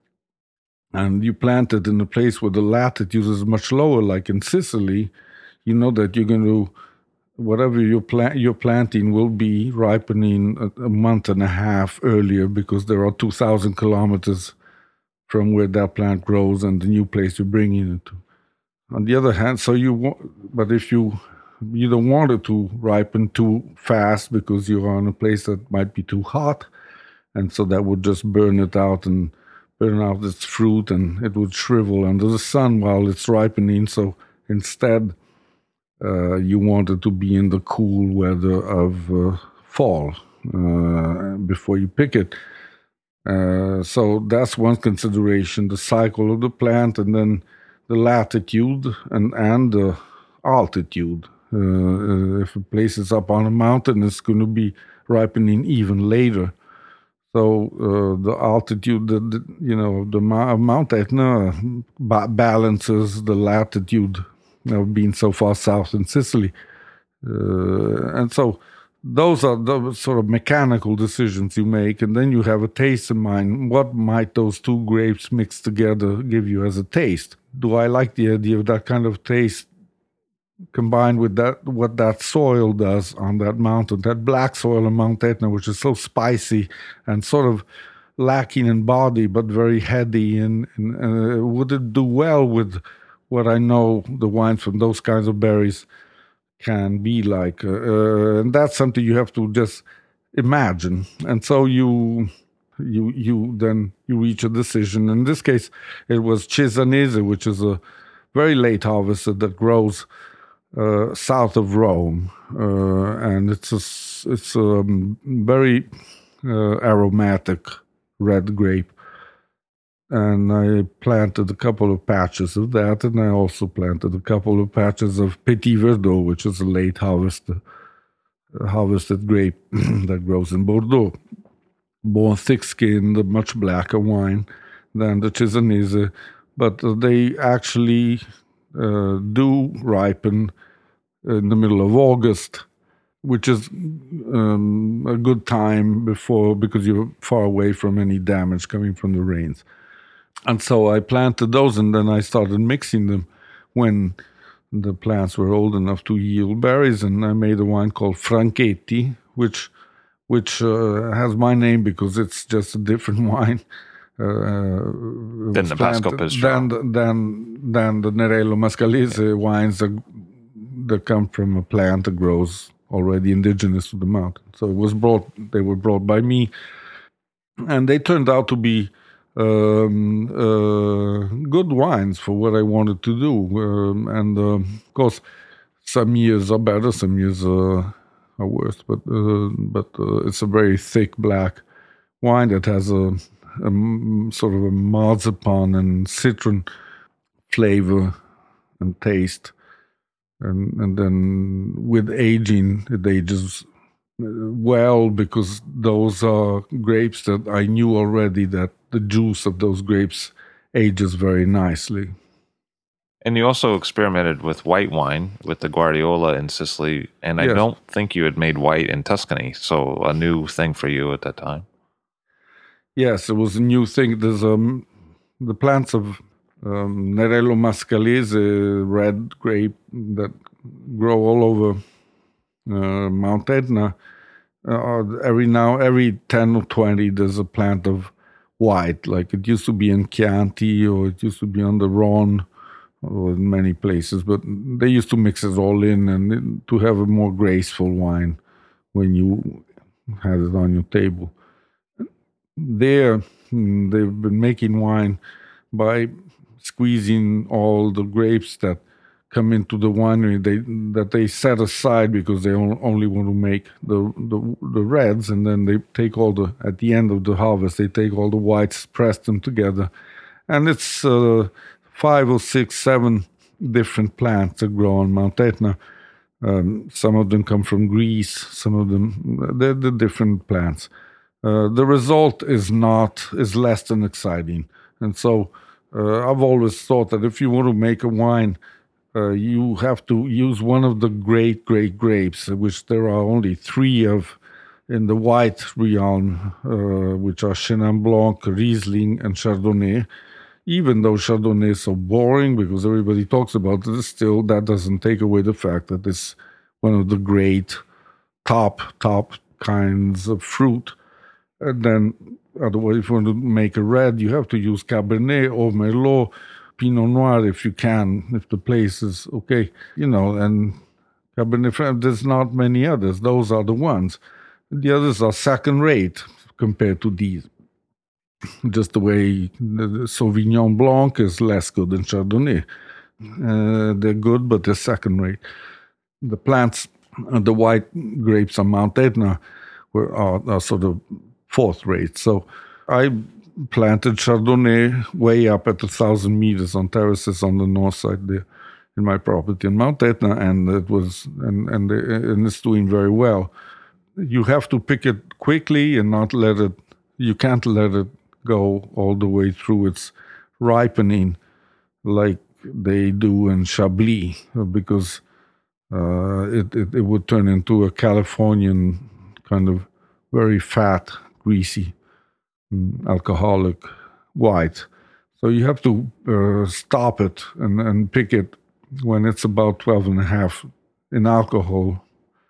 and you plant it in a place where the latitude is much lower, like in Sicily, you know that you're going to, whatever you're, plant, you're planting will be ripening a, a month and a half earlier because there are two thousand kilometers from where that plant grows and the new place you're bringing it to. On the other hand, so you want, but if you you don't want it to ripen too fast because you're on a place that might be too hot, and so that would just burn it out and burn out its fruit, and it would shrivel under the sun while it's ripening. So instead, uh, you want it to be in the cool weather of uh, fall uh, before you pick it. Uh, so that's one consideration: the cycle of the plant, and then the latitude and and the altitude. Uh, if a place is up on a mountain, it's going to be ripening even later. So uh, the altitude, the, the, you know, the Mount Etna ba- balances the latitude of being so far south in Sicily, uh, and so those are the sort of mechanical decisions you make, and then you have a taste in mind. What might those two grapes mixed together give you as a taste? Do I like the idea of that kind of taste combined with that what that soil does on that mountain, that black soil on Mount Etna, which is so spicy and sort of lacking in body but very heady, and, and uh, would it do well with what I know the wines from those kinds of berries can be like? Uh, uh, and that's something you have to just imagine. And so you you you then you reach a decision. In this case, it was Cesanese, which is a very late harvested that grows uh, south of Rome, uh, and it's a it's a very uh, aromatic red grape. And I planted a couple of patches of that, and I also planted a couple of patches of Petit Verdot, which is a late harvested harvested grape that grows in Bordeaux. More thick-skinned, much blacker wine than the Cesanese, but they actually uh, do ripen in the middle of August, which is um, a good time before, because you're far away from any damage coming from the rains. And so I planted those, and then I started mixing them when the plants were old enough to yield berries, and I made a wine called Franchetti, which which uh, has my name because it's just a different wine. Uh, than the Basco Bistro. Than, than, than the Nerello Mascalese wines that, that come from a plant that grows already indigenous to the mountain. So it was brought, they were brought by me, and they turned out to be um, uh, good wines for what I wanted to do. Um, and uh, of course, some years are better, some years are, are worse, but, uh, but uh, it's a very thick black wine that has a A, sort of a marzipan and citron flavor and taste, and and then with aging, it ages well because those are grapes that I knew already that the juice of those grapes ages very nicely. And you also experimented with white wine with the Guardiola in Sicily, and I Yes. don't think you had made white in Tuscany, so a new thing for you at that time. Yes, it was a new thing. There's um, the plants of um, Nerello Mascalese, red grape that grow all over uh, Mount Etna. Uh, every now, every ten or twenty, there's a plant of white. Like it used to be in Chianti, or it used to be on the Rhone, or in many places. But they used to mix it all in and to have a more graceful wine when you had it on your table. There, mm, they've been making wine by squeezing all the grapes that come into the winery they, that they set aside because they on- only want to make the, the the reds, and then they take all the, at the end of the harvest, they take all the whites, press them together. And it's uh, five or six, seven different plants that grow on Mount Etna. Um, some of them come from Greece, some of them, they're the different plants. Uh, the result is not is less than exciting, and so uh, I've always thought that if you want to make a wine, uh, you have to use one of the great great grapes, which there are only three of in the white realm, uh, which are Chenin Blanc, Riesling, and Chardonnay. Even though Chardonnay is so boring because everybody talks about it, still that doesn't take away the fact that it's one of the great top top kinds of fruit. And then, otherwise, if you want to make a red, you have to use Cabernet or Merlot, Pinot Noir if you can, if the place is okay, you know, and Cabernet Franc, there's not many others. Those are the ones. The others are second rate compared to these. Just the way the Sauvignon Blanc is less good than Chardonnay. Uh, they're good, but they're second rate. The plants, uh, the white grapes on Mount Etna were are, are sort of fourth rate. So I planted Chardonnay way up at a thousand meters on terraces on the north side there in my property in Mount Etna, and it was and and, and it's doing very well. You have to pick it quickly and not let it. You can't let it go all the way through its ripening like they do in Chablis, because uh, it, it it would turn into a Californian kind of very fat, greasy, alcoholic white. So you have to uh, stop it and, and pick it when it's about twelve and a half in alcohol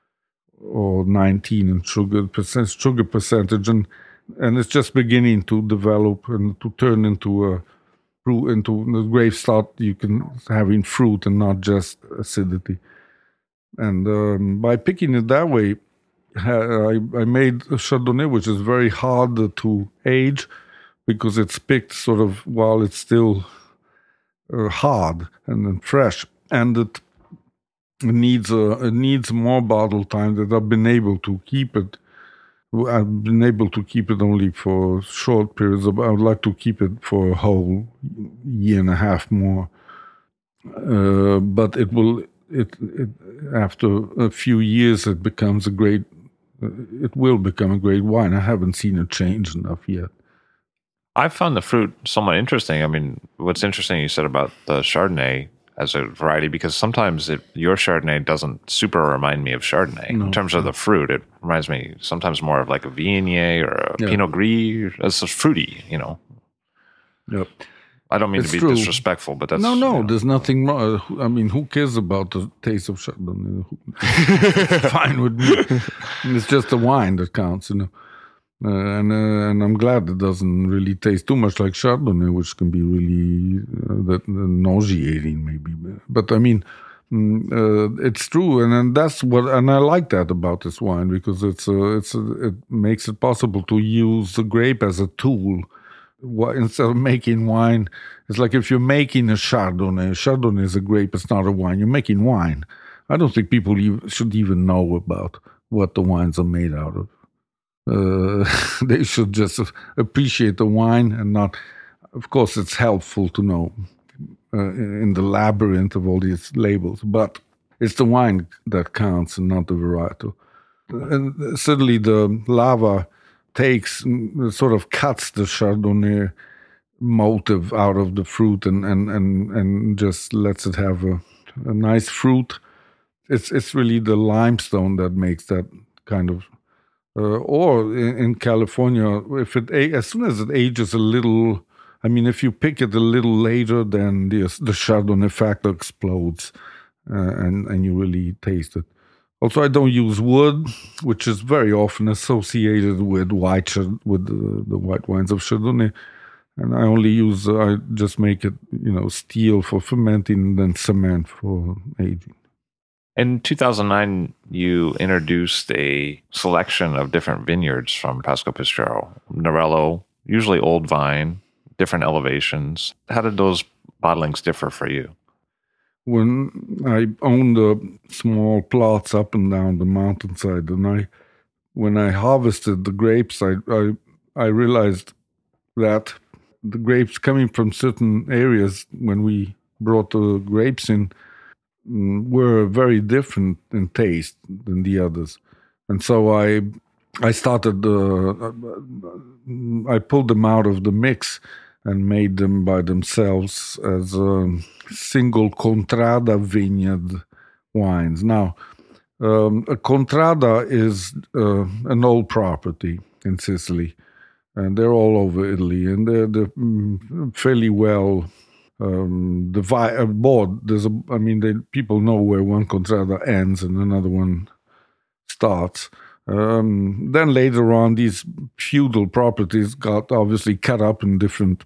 or nineteen in sugar percent sugar percentage, and and it's just beginning to develop and to turn into a fruit, into the grapes start you can having fruit and not just acidity. And um, by picking it that way, I, I made a Chardonnay, which is very hard to age because it's picked sort of while it's still uh, hard and then fresh, and it needs uh, it needs more bottle time. That I've been able to keep it. I've been able to keep it only for short periods. Of, I would like to keep it for a whole year and a half more. Uh, but it will. It, it after a few years, it becomes a great. Uh, it will become a great wine. I haven't seen it change enough yet. I found the fruit somewhat interesting. I mean, what's interesting you said about the Chardonnay as a variety, because sometimes it, your Chardonnay doesn't super remind me of Chardonnay. No. In terms of the fruit, it reminds me sometimes more of like a Viognier or a yeah. Pinot Gris. It's fruity, you know. Yep. I don't mean it's to be true. disrespectful, but that's... No, no, you know. There's nothing wrong. I mean, who cares about the taste of Chardonnay? Fine with me. It's just the wine that counts, you know. Uh, and uh, and I'm glad it doesn't really taste too much like Chardonnay, which can be really uh, that, uh, nauseating, maybe. But I mean, mm, uh, it's true, and, and that's what, and I like that about this wine, because it's uh, it's uh, it makes it possible to use the grape as a tool. What, instead of making wine, it's like if you're making a Chardonnay. Chardonnay is a grape; it's not a wine. You're making wine. I don't think people even, should even know about what the wines are made out of. Uh, they should just appreciate the wine and not. Of course, it's helpful to know uh, in the labyrinth of all these labels, but it's the wine that counts and not the varietal. And certainly, the lava takes sort of cuts the Chardonnay motive out of the fruit and and and, and just lets it have a, a nice fruit. It's it's really the limestone that makes that kind of. Uh, or in, in California, if it as soon as it ages a little, I mean, if you pick it a little later, then the the Chardonnay factor explodes, uh, and and you really taste it. Also, I don't use wood, which is very often associated with white with the, the white wines of Chardonnay, and I only use uh, I just make it, you know, steel for fermenting and then cement for aging. In two thousand nine, you introduced a selection of different vineyards from Pasco Pistrello. Nerello, usually old vine, different elevations. How did those bottlings differ for you? When I owned the small plots up and down the mountainside, and I, when I harvested the grapes, I, I, I realized that the grapes coming from certain areas, when we brought the grapes in, were very different in taste than the others, and so I I started uh, I pulled them out of the mix and made them by themselves as a single Contrada vineyard wines. Now, um, a Contrada is uh, an old property in Sicily, and they're all over Italy, and they're, they're fairly well. Um, the vi- uh, board, there's a, I mean, they, people know where one Contrada ends and another one starts. Um, then later on, these feudal properties got obviously cut up in different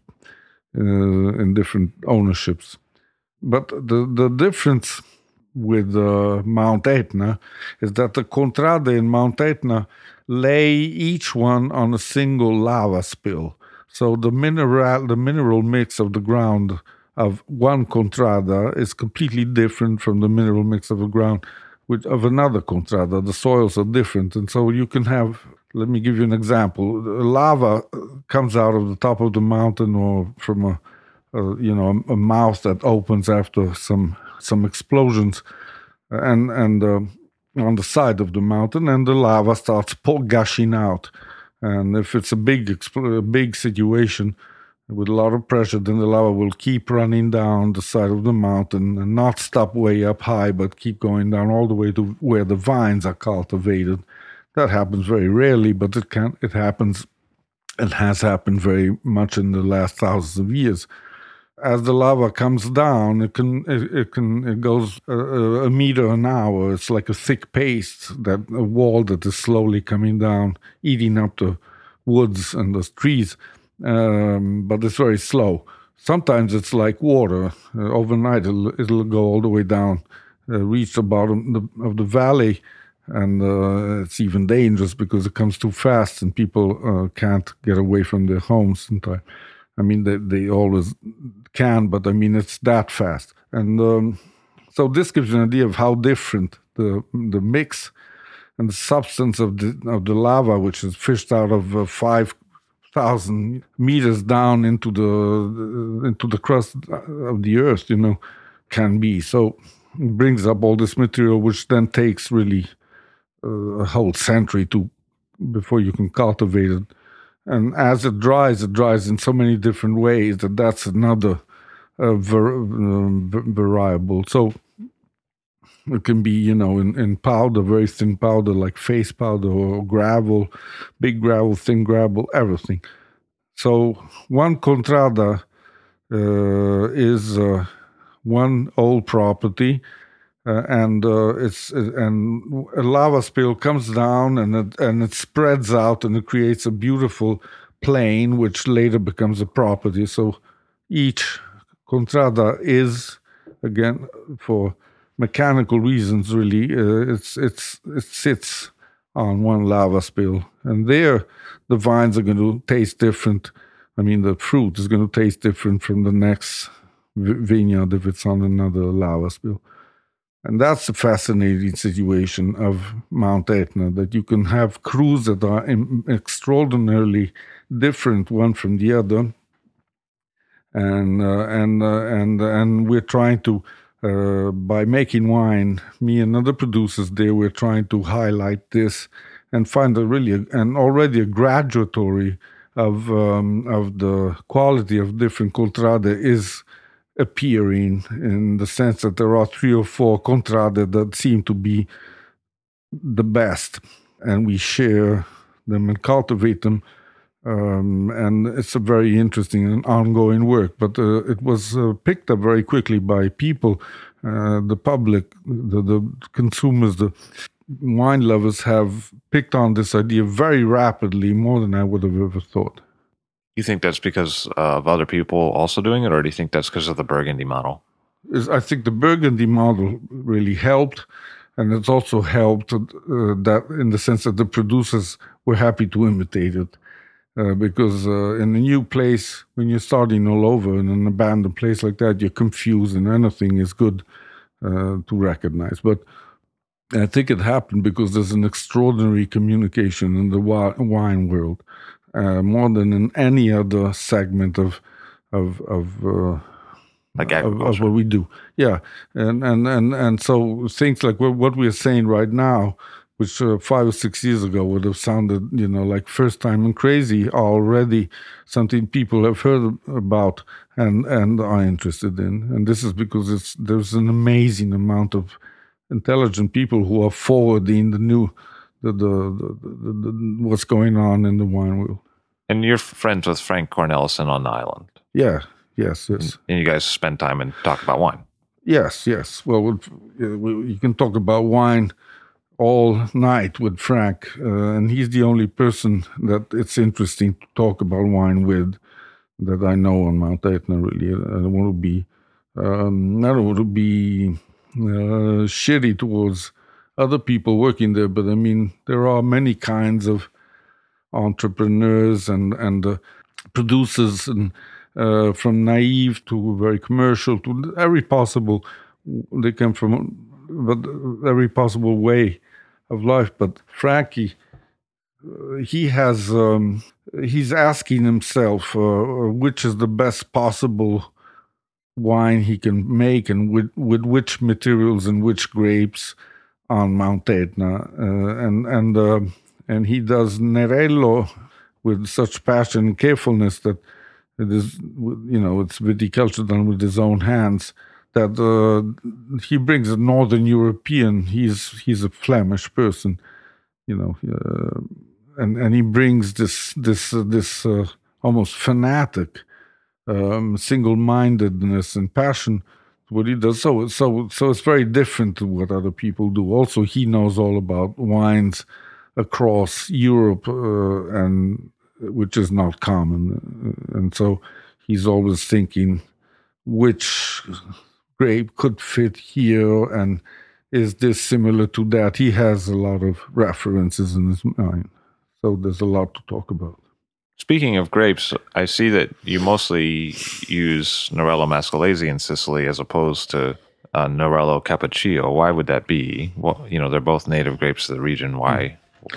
uh, in different ownerships. But the the difference with uh, Mount Etna is that the Contrada in Mount Etna lay each one on a single lava spill. So the mineral the mineral mix of the ground of one Contrada is completely different from the mineral mix of the ground with, of another Contrada. The soils are different. And so you can have, let me give you an example. Lava comes out of the top of the mountain or from a, a you know, a mouth that opens after some some explosions and, and uh, on the side of the mountain, and the lava starts gushing out. And if it's a big, a big situation, with a lot of pressure, then the lava will keep running down the side of the mountain and not stop way up high, but keep going down all the way to where the vines are cultivated. That happens very rarely, but it can. It happens. It has happened very much in the last thousands of years. As the lava comes down, it can it, it can it goes a, a meter an hour. It's like a thick paste, that a wall that is slowly coming down, eating up the woods and the trees. Um, but it's very slow. Sometimes it's like water. Uh, overnight, it'll, it'll go all the way down, uh, reach the bottom the, of the valley, and uh, it's even dangerous because it comes too fast and people uh, can't get away from their homes in time. I mean, they, they always can, but I mean, it's that fast. And um, so this gives you an idea of how different the the mix and the substance of the of the lava, which is fished out of uh, five thousand meters down into the into the crust of the earth, you know, can be. So it brings up all this material, which then takes really uh, a whole century to before you can cultivate it. And as it dries, it dries in so many different ways that that's another uh, var- um, variable. So it can be, you know, in, in powder, very thin powder, like face powder or gravel, big gravel, thin gravel, everything. So one contrada uh, is uh, one old property, uh, and uh, it's uh, and a lava spill comes down and it, and it spreads out and it creates a beautiful plain, which later becomes a property. So each contrada is, again, for mechanical reasons, really, uh, it's it's it sits on one lava spill, and there the vines are going to taste different. I mean, the fruit is going to taste different from the next v- vineyard if it's on another lava spill. And that's the fascinating situation of Mount Etna, that you can have crews that are im- extraordinarily different one from the other, and uh, and uh, and and we're trying to. Uh, by making wine, me and other producers there, we're trying to highlight this and find a really a, and already a graduatory of um, of the quality of different contrade is appearing, in the sense that there are three or four contrade that seem to be the best, and we share them and cultivate them. Um, and it's a very interesting and ongoing work, but uh, it was uh, picked up very quickly by people, uh, the public, the, the consumers, the wine lovers have picked on this idea very rapidly, more than I would have ever thought. You think that's because of other people also doing it, or do you think that's because of the Burgundy model? Is I think the Burgundy model really helped, and it's also helped uh, that in the sense that the producers were happy to imitate it. Uh, because uh, in a new place, when you're starting all over in an abandoned place like that, you're confused, and anything is good uh, to recognize. But I think it happened because there's an extraordinary communication in the wi- wine world, uh, more than in any other segment of of of, uh, like of, agriculture. of what we do. Yeah, and and and and so things like what we're saying right now, which uh, five or six years ago would have sounded, you know, like first time and crazy, are already something people have heard about and, and are interested in. And this is because it's there's an amazing amount of intelligent people who are forwarding the new, the, the, the, the, the what's going on in the wine world. And you're friends with Frank Cornelissen on the island. Yeah, yes, yes. And you guys spend time and talk about wine. Yes, yes. Well, we, we, you can talk about wine all night with Frank, uh, and he's the only person that it's interesting to talk about wine with that I know on Mount Etna. Really, I don't want to be, um, I don't want to be uh, shitty towards other people working there, but I mean there are many kinds of entrepreneurs and and uh, producers, and uh, from naive to very commercial to every possible. They come from, but every possible way of life. But Frankie, uh, he has, um, he's asking himself uh, which is the best possible wine he can make, and with, with which materials and which grapes on Mount Etna, uh, and and uh, and he does Nerello with such passion and carefulness that it is, you know, it's viticulture done with his own hands. That uh, he brings a Northern European. He's he's a Flemish person, you know, uh, and and he brings this this uh, this uh, almost fanatic, um, single-mindedness and passion to what he does. So so so it's very different to what other people do. Also, he knows all about wines across Europe, uh, and which is not common, and so he's always thinking which grape could fit here, and is this similar to that? He has a lot of references in his mind, so there's a lot to talk about. Speaking of grapes, I see that you mostly use Nerello Mascalese in Sicily as opposed to uh, Nerello Cappuccio. Why would that be? Well, you know, they're both native grapes to the region. Why?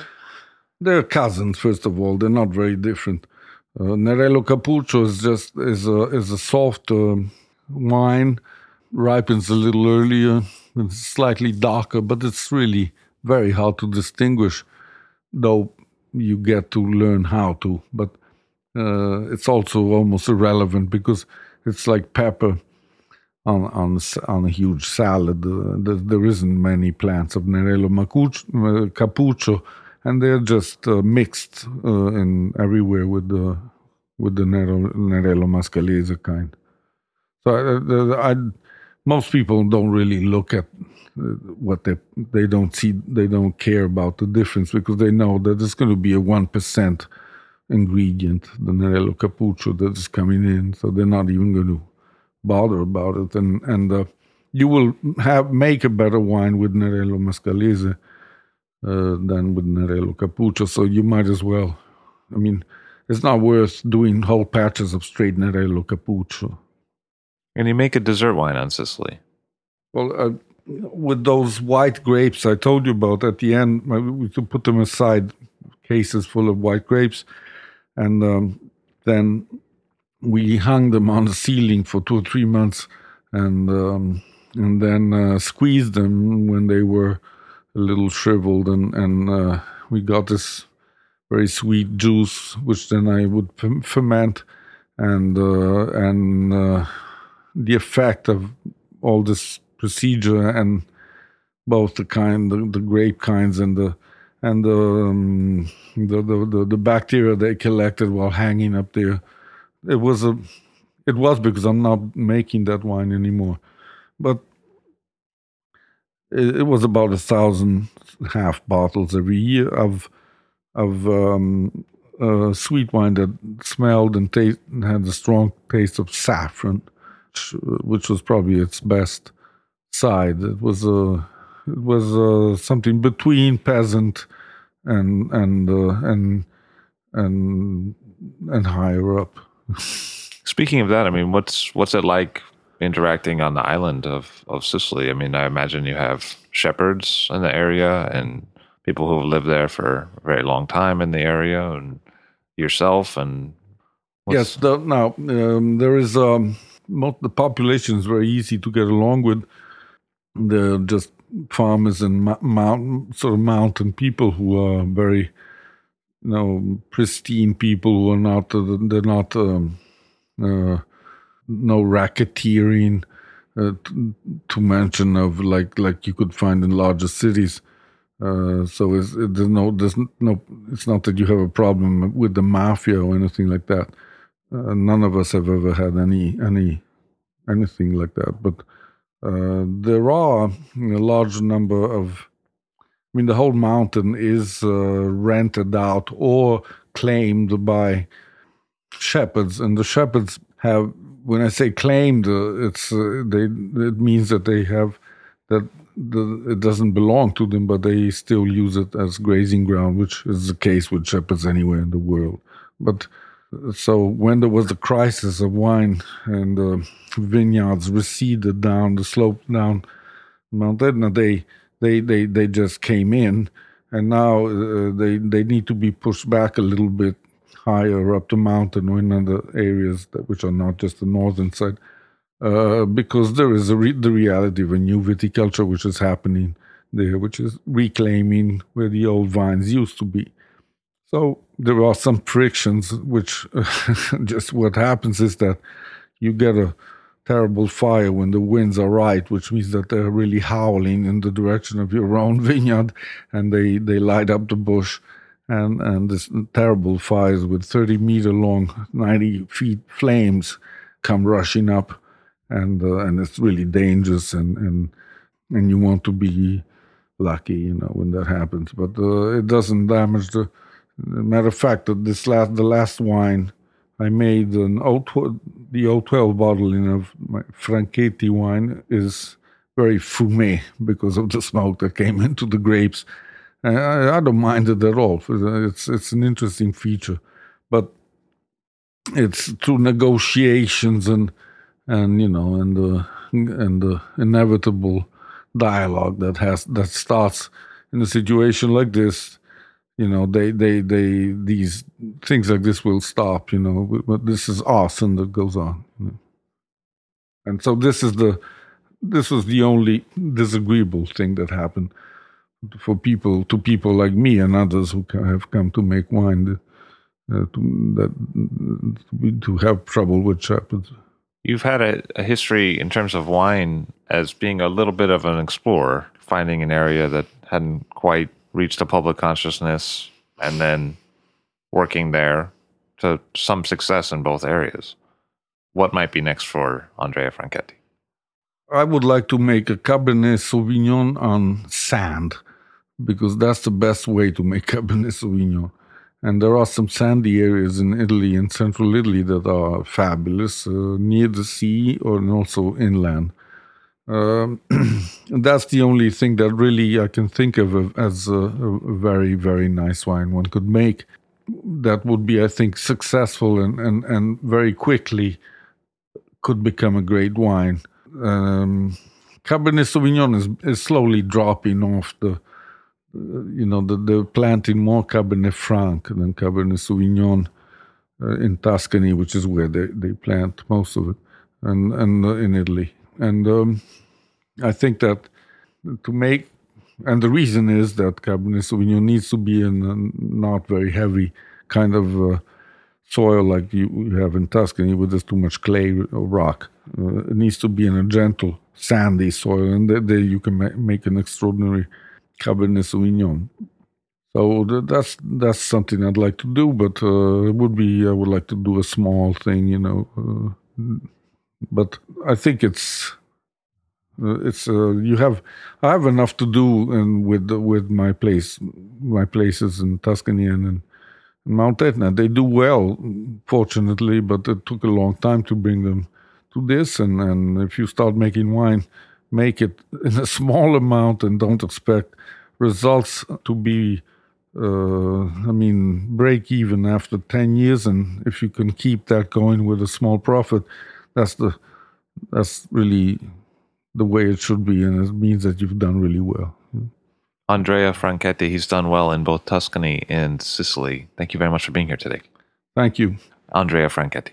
They're cousins, first of all. They're not very different. Uh, Nerello Cappuccio is just is a is a soft um, wine, ripens a little earlier, it's slightly darker, but it's really very hard to distinguish, though you get to learn how to. But uh, it's also almost irrelevant because it's like pepper on on on a huge salad. Uh, there, there isn't many plants of Nerello Macuccio, uh, Cappuccio. And they're just uh, mixed uh, in everywhere with the with the Nerello, Nerello Mascalese kind. So I, I, most people don't really look at uh, what they they don't see. They don't care about the difference because they know that it's going to be a one percent ingredient, the Nerello Cappuccio that is coming in. So they're not even going to bother about it. And and uh, you will have make a better wine with Nerello Mascalese Uh, than with Nerello Cappuccio, so you might as well. I mean, it's not worth doing whole patches of straight Nerello Cappuccio. And you make a dessert wine on Sicily. Well, uh, with those white grapes I told you about at the end, we could put them aside, cases full of white grapes, and um, then we hung them on the ceiling for two or three months, and um, and then uh, squeezed them when they were a little shriveled, and, and uh, we got this very sweet juice, which then I would ferment, and uh, and uh, the effect of all this procedure, and both the kind, the, the grape kinds, and the and the, um, the, the the the bacteria they collected while hanging up there, it was a, it was because I'm not making that wine anymore, but. It was about a thousand half bottles every year of of um, uh, sweet wine that smelled and taste, had a strong taste of saffron, which, which was probably its best side. It was a it was uh, something between peasant and and uh, and and and higher up. Speaking of that, I mean, what's what's it like interacting on the island of, of Sicily? I mean, I imagine you have shepherds in the area and people who have lived there for a very long time in the area, and yourself. And yes, the, now um, there is um, most, the population is very easy to get along with. They're just farmers and mountain sort of mountain people who are very, you know, pristine people who are not uh, they're not. Um, uh, no racketeering, uh, to, to mention of like like you could find in larger cities. Uh, so it's, it, there's no there's no it's not that you have a problem with the mafia or anything like that. Uh, none of us have ever had any any anything like that. But uh, there are a large number of. I mean, the whole mountain is uh, rented out or claimed by shepherds, and the shepherds have. When I say claimed, uh, it's uh, they. It means that they have that the, it doesn't belong to them, but they still use it as grazing ground, which is the case with shepherds anywhere in the world. But so when there was the crisis of wine and the uh, vineyards receded down the slope down Mount Etna, they they they they just came in, and now uh, they they need to be pushed back a little bit higher up the mountain or in other areas that which are not just the northern side, uh, because there is a re- the reality of a new viticulture which is happening there, which is reclaiming where the old vines used to be. So there are some frictions, which uh, just what happens is that you get a terrible fire when the winds are right, which means that they're really howling in the direction of your own vineyard, and they, they light up the bush. And and this terrible fires with thirty meter long, ninety feet flames come rushing up, and uh, and it's really dangerous, and, and and you want to be lucky, you know, when that happens. But uh, it doesn't damage the. Matter of fact, that this last the last wine I made, an O twelve, the O twelve bottling of my Franchetti wine is very fumé because of the smoke that came into the grapes. I, I don't mind it at all. It's it's an interesting feature, but it's through negotiations and and you know and the and the inevitable dialogue that has that starts in a situation like this. You know, they they they these things like this will stop. You know, but this is arson that goes on. You know? And so this is the this was the only disagreeable thing that happened for people to people like me and others who have come to make wine. Uh, to, that, to have trouble with shepherds. You've had a, a history in terms of wine as being a little bit of an explorer, finding an area that hadn't quite reached the public consciousness and then working there to some success in both areas. What might be next for Andrea Franchetti? I would like to make a Cabernet Sauvignon on sand, because that's the best way to make Cabernet Sauvignon. And there are some sandy areas in Italy, in central Italy, that are fabulous, uh, near the sea or also inland. Um, that's the only thing that really I can think of as a, a very, very nice wine one could make. That would be, I think, successful and, and, and very quickly could become a great wine. Um, Cabernet Sauvignon is, is slowly dropping off the You know, the, the planting more Cabernet Franc than Cabernet Sauvignon uh, in Tuscany, which is where they, they plant most of it, and and uh, in Italy. And um, I think that to make, and the reason is that Cabernet Sauvignon needs to be in a not very heavy kind of uh, soil like you, you have in Tuscany, where there's too much clay or rock. Uh, it needs to be in a gentle, sandy soil, and there, there you can ma- make an extraordinary Cabernet Sauvignon. So that's that's something I'd like to do, but uh, it would be I would like to do a small thing, you know. Uh, but I think it's uh, it's uh, you have I have enough to do, and with with my place my places in Tuscany and in Mount Etna, they do well, fortunately, but it took a long time to bring them to this. And, and if you start making wine, make it in a small amount and don't expect results to be, uh, I mean, break even after ten years. And if you can keep that going with a small profit, that's the that's really the way it should be. And it means that you've done really well. Andrea Franchetti, he's done well in both Tuscany and Sicily. Thank you very much for being here today. Thank you. Andrea Franchetti.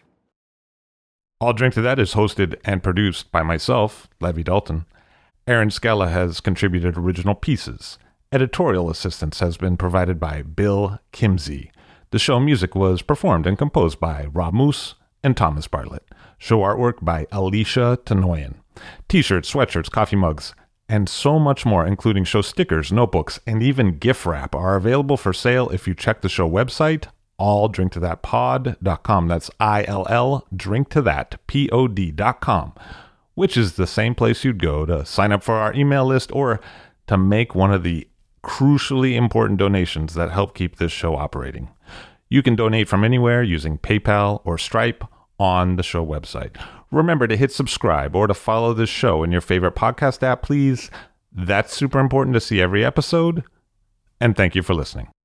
I'll Drink to That is hosted and produced by myself, Levi Dalton. Aaron Scala has contributed original pieces. Editorial assistance has been provided by Bill Kimsey. The show music was performed and composed by Rob Moose and Thomas Bartlett. Show artwork by Alicia Tenoyan. T-shirts, sweatshirts, coffee mugs, and so much more, including show stickers, notebooks, and even gift wrap, are available for sale if you check the show website, all drink to that pod dot com. That's I L L, drink to that, P O D dot com, which is the same place you'd go to sign up for our email list or to make one of the crucially important donations that help keep this show operating. You can donate from anywhere using PayPal or Stripe on the show website. Remember to hit subscribe or to follow this show in your favorite podcast app, please. That's super important to see every episode. And thank you for listening.